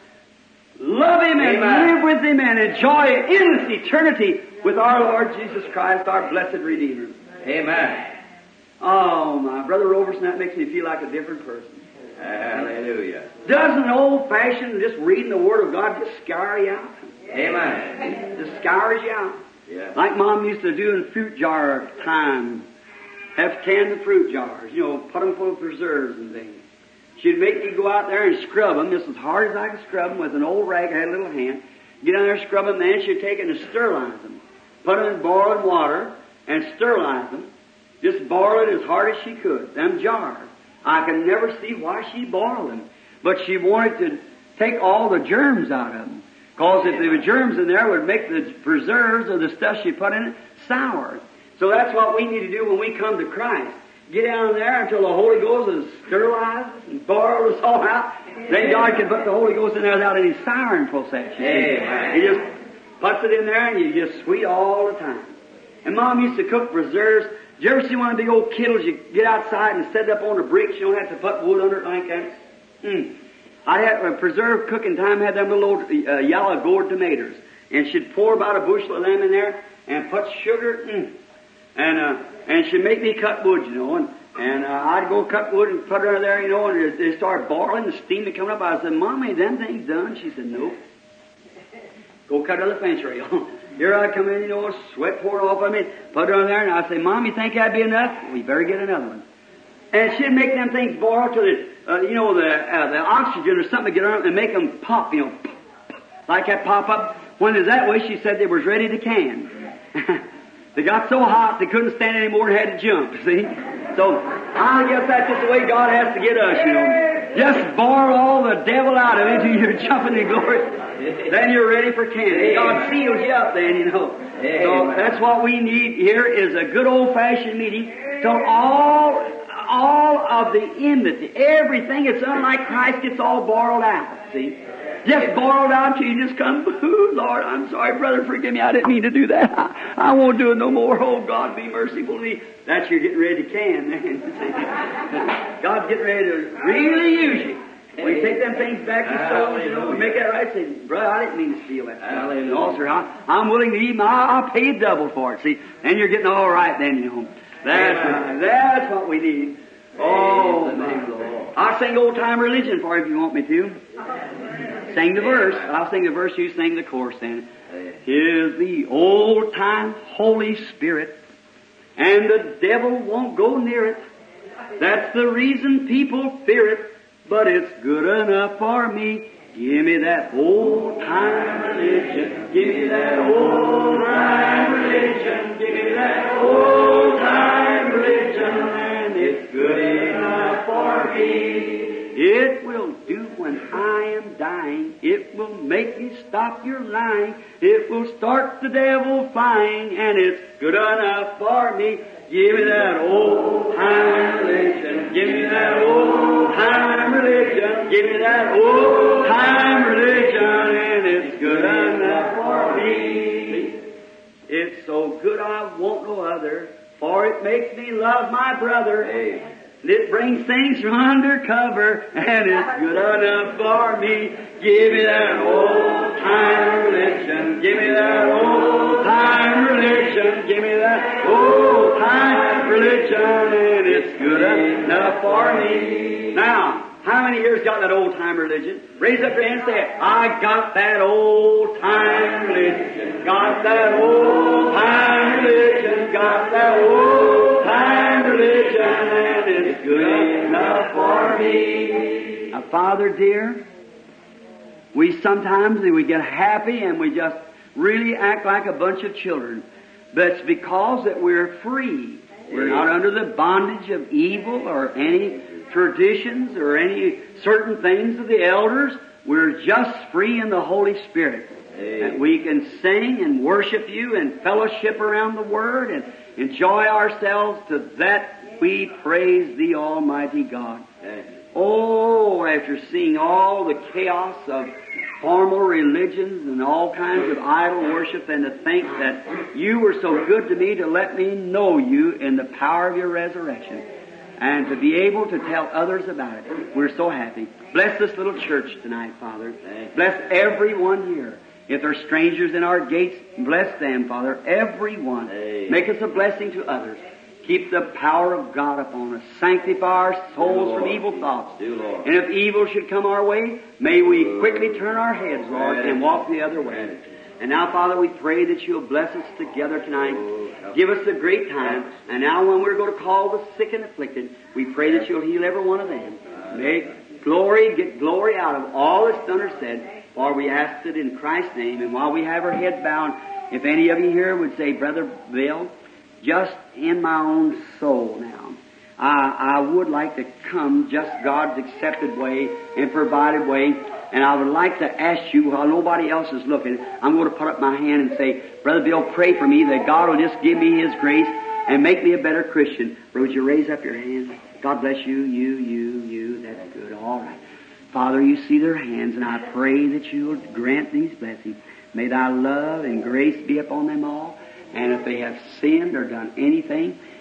love Him and Amen. live with Him and enjoy endless eternity with our Lord Jesus Christ, our blessed Redeemer. Amen. Oh, my Brother Roberson, that makes me feel like a different person. Hallelujah. Doesn't old-fashioned just reading the Word of God just scour you out? Amen. Just scours you out. Yeah. Like Mom used to do in fruit jar time. Have to can the fruit jars, you know, put them full of preserves and things. She'd make me go out there and scrub them just as hard as I could scrub them with an old rag. I had a little hand. Get down there, scrub them, then she'd take it and sterilize them. Put them in boiling water and sterilize them. Just boil it as hard as she could. Them jars. I can never see why she boiled them. But she wanted to take all the germs out of them. Because if there were germs in there, it would make the preserves or the stuff she put in it sour. So that's what we need to do when we come to Christ. Get down there until the Holy Ghost is sterilized and boiled us all out. Then God can put the Holy Ghost in there without any souring process. Amen. He just puts it in there and you just sweet all the time. And Mom used to cook preserves Did you ever see one of the big old kettles you get outside and set it up on the bricks? You don't have to put wood under it like that. Mm. I had a preserved cooking time, had them little old uh, yellow gourd tomatoes. And she'd pour about a bushel of them in there and put sugar. Mm. And, uh, and she'd make me cut wood, you know. And, and uh, I'd go cut wood and put it under there, you know, and they started boiling, the steam coming up. I said, Mommy, them things done? She said, no. Go cut another fence rail. Here I come in, you know, sweat pouring off of me, put it on there, and I say, Mom, you think that'd be enough? We better get another one. And she'd make them things boil till the, uh, you know, the uh, the oxygen or something get on them and make them pop, you know, like that pop up. When it was that way, she said they was ready to can. They got so hot they couldn't stand anymore and had to jump, see? So, I guess that's just the way God has to get us, you know. Just boil all the devil out of it until you're jumping in glory. Then you're ready for canning. God seals you up then, you know. So, that's what we need here is a good old-fashioned meeting. So all, all of the enmity, everything that's unlike Christ gets all boiled out, see? Just boiled out till you just come, ooh, Lord, I'm sorry, brother, forgive me, I didn't mean to do that. I, I won't do it no more. Oh, God, be merciful to me. That's you're getting ready to can, then. God's getting ready to really use you. We take them things back to souls, you know, we make that right. Say, brother, I didn't mean to steal that stuff. No, sir, I, I'm willing to eat my, I'll pay you double for it, see. And you're getting all right then, you know. That's, uh, that's what we need. Oh, my Lord. I'll sing old-time religion for you if you want me to. Sing the verse. I'll sing the verse, you sing the chorus then. Is the old-time Holy Spirit, and the devil won't go near it. That's the reason people fear it, but it's good enough for me. Give me that old-time religion. Give me that old-time religion. Give me that old-time religion, and it's good enough for me. It will do when I am dying. It will make you stop your lying. It will start the devil flying, and it's good enough for me. Give me that old-time religion. Give me that old-time religion. Give me that old-time religion, and it's good enough for me. It's so good I want no other, for it makes me love my brother. Amen. It brings things from undercover, and it's good enough for me. Give me that old-time religion. Give me that old-time religion. Give me that old-time religion, and it's good enough for me. Now, how many years got that old-time religion? Raise up your hand and say, I got that old-time religion. Got that old-time religion. Got that old-time religion, and it's good enough for me. Now, Father dear, we sometimes we get happy and we just really act like a bunch of children. But it's because that we're free. We're not under the bondage of evil or any traditions or any certain things of the elders. We're just free in the Holy Spirit. And we can sing and worship you and fellowship around the Word and enjoy ourselves. To that we praise Thee, Almighty God. Oh, after seeing all the chaos of formal religions and all kinds of idol worship, and to think that you were so good to me to let me know you in the power of your resurrection and to be able to tell others about it. We're so happy. Bless this little church tonight, Father. Bless everyone here. If there are strangers in our gates, bless them, Father. Everyone. Make us a blessing to others. Keep the power of God upon us. Sanctify our souls from evil thoughts. And if evil should come our way, may we quickly turn our heads, Lord, and walk the other way. And now, Father, we pray that You'll bless us together tonight. Give us a great time. And now when we're going to call the sick and afflicted, we pray that You'll heal every one of them. Make glory, get glory out of all that's done or said, for we ask it in Christ's name. And while we have our heads bowed, if any of you here would say, Brother Bill, just in my own soul now, I, I would like to come just God's accepted way and provided way, and I would like to ask you, while nobody else is looking, I'm going to put up my hand and say, Brother Bill, pray for me that God will just give me His grace and make me a better Christian. Would you raise up your hand? God bless you, you, you, you. That's good. All right. Father, you see their hands, and I pray that you will grant these blessings. May Thy love and grace be upon them all. And if they have sinned or done anything,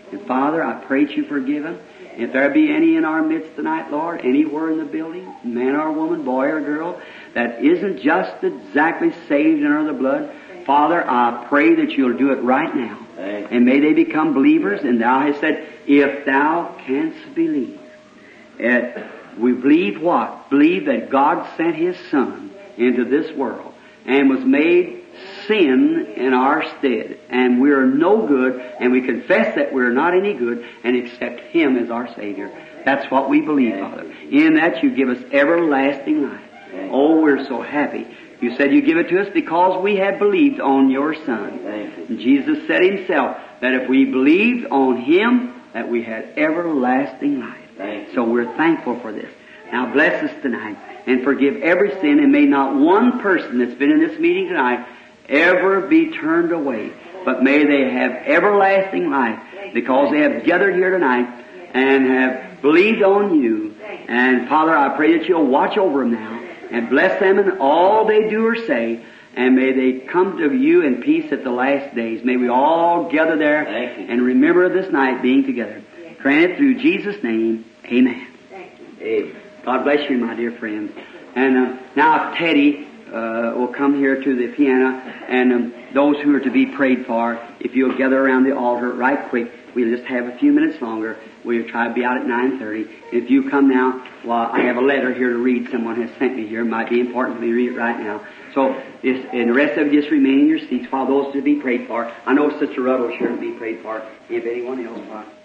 And Father, I pray that you forgive them. If there be any in our midst tonight, Lord, anywhere in the building, man or woman, boy or girl, that isn't just exactly saved and under the blood, Father, I pray that you'll do it right now. And may they become believers. And thou hast said, if thou canst believe. Uh, we believe what? Believe that God sent His Son into this world and was made sin in our stead. And we are no good, and we confess that we're not any good and accept Him as our Savior. That's what we believe, Father. In that you give us everlasting life. Oh, we're so happy. You said you give it to us because we have believed on your Son. And Jesus said Himself that if we believed on Him, that we had everlasting life. So we're thankful for this. Now bless us tonight and forgive every sin, and may not one person that's been in this meeting tonight ever be turned away, but may they have everlasting life because they have gathered here tonight and have believed on you. And Father, I pray that you'll watch over them now and bless them in all they do or say, and may they come to you in peace at the last days. May we all gather there and remember this night being together. Grant it through Jesus' name. Amen. Amen. God bless you, my dear friends. And uh, now if Teddy uh, will come here to the piano, and um, those who are to be prayed for, if you'll gather around the altar right quick, we'll just have a few minutes longer. We'll try to be out at nine thirty. If you come now, well, I have a letter here to read. Someone has sent me here. It might be important for me to read it right now. So, just, and the rest of you just remain in your seats while those to be prayed for. I know Sister Ruddle's here to be prayed for. If anyone else, Father.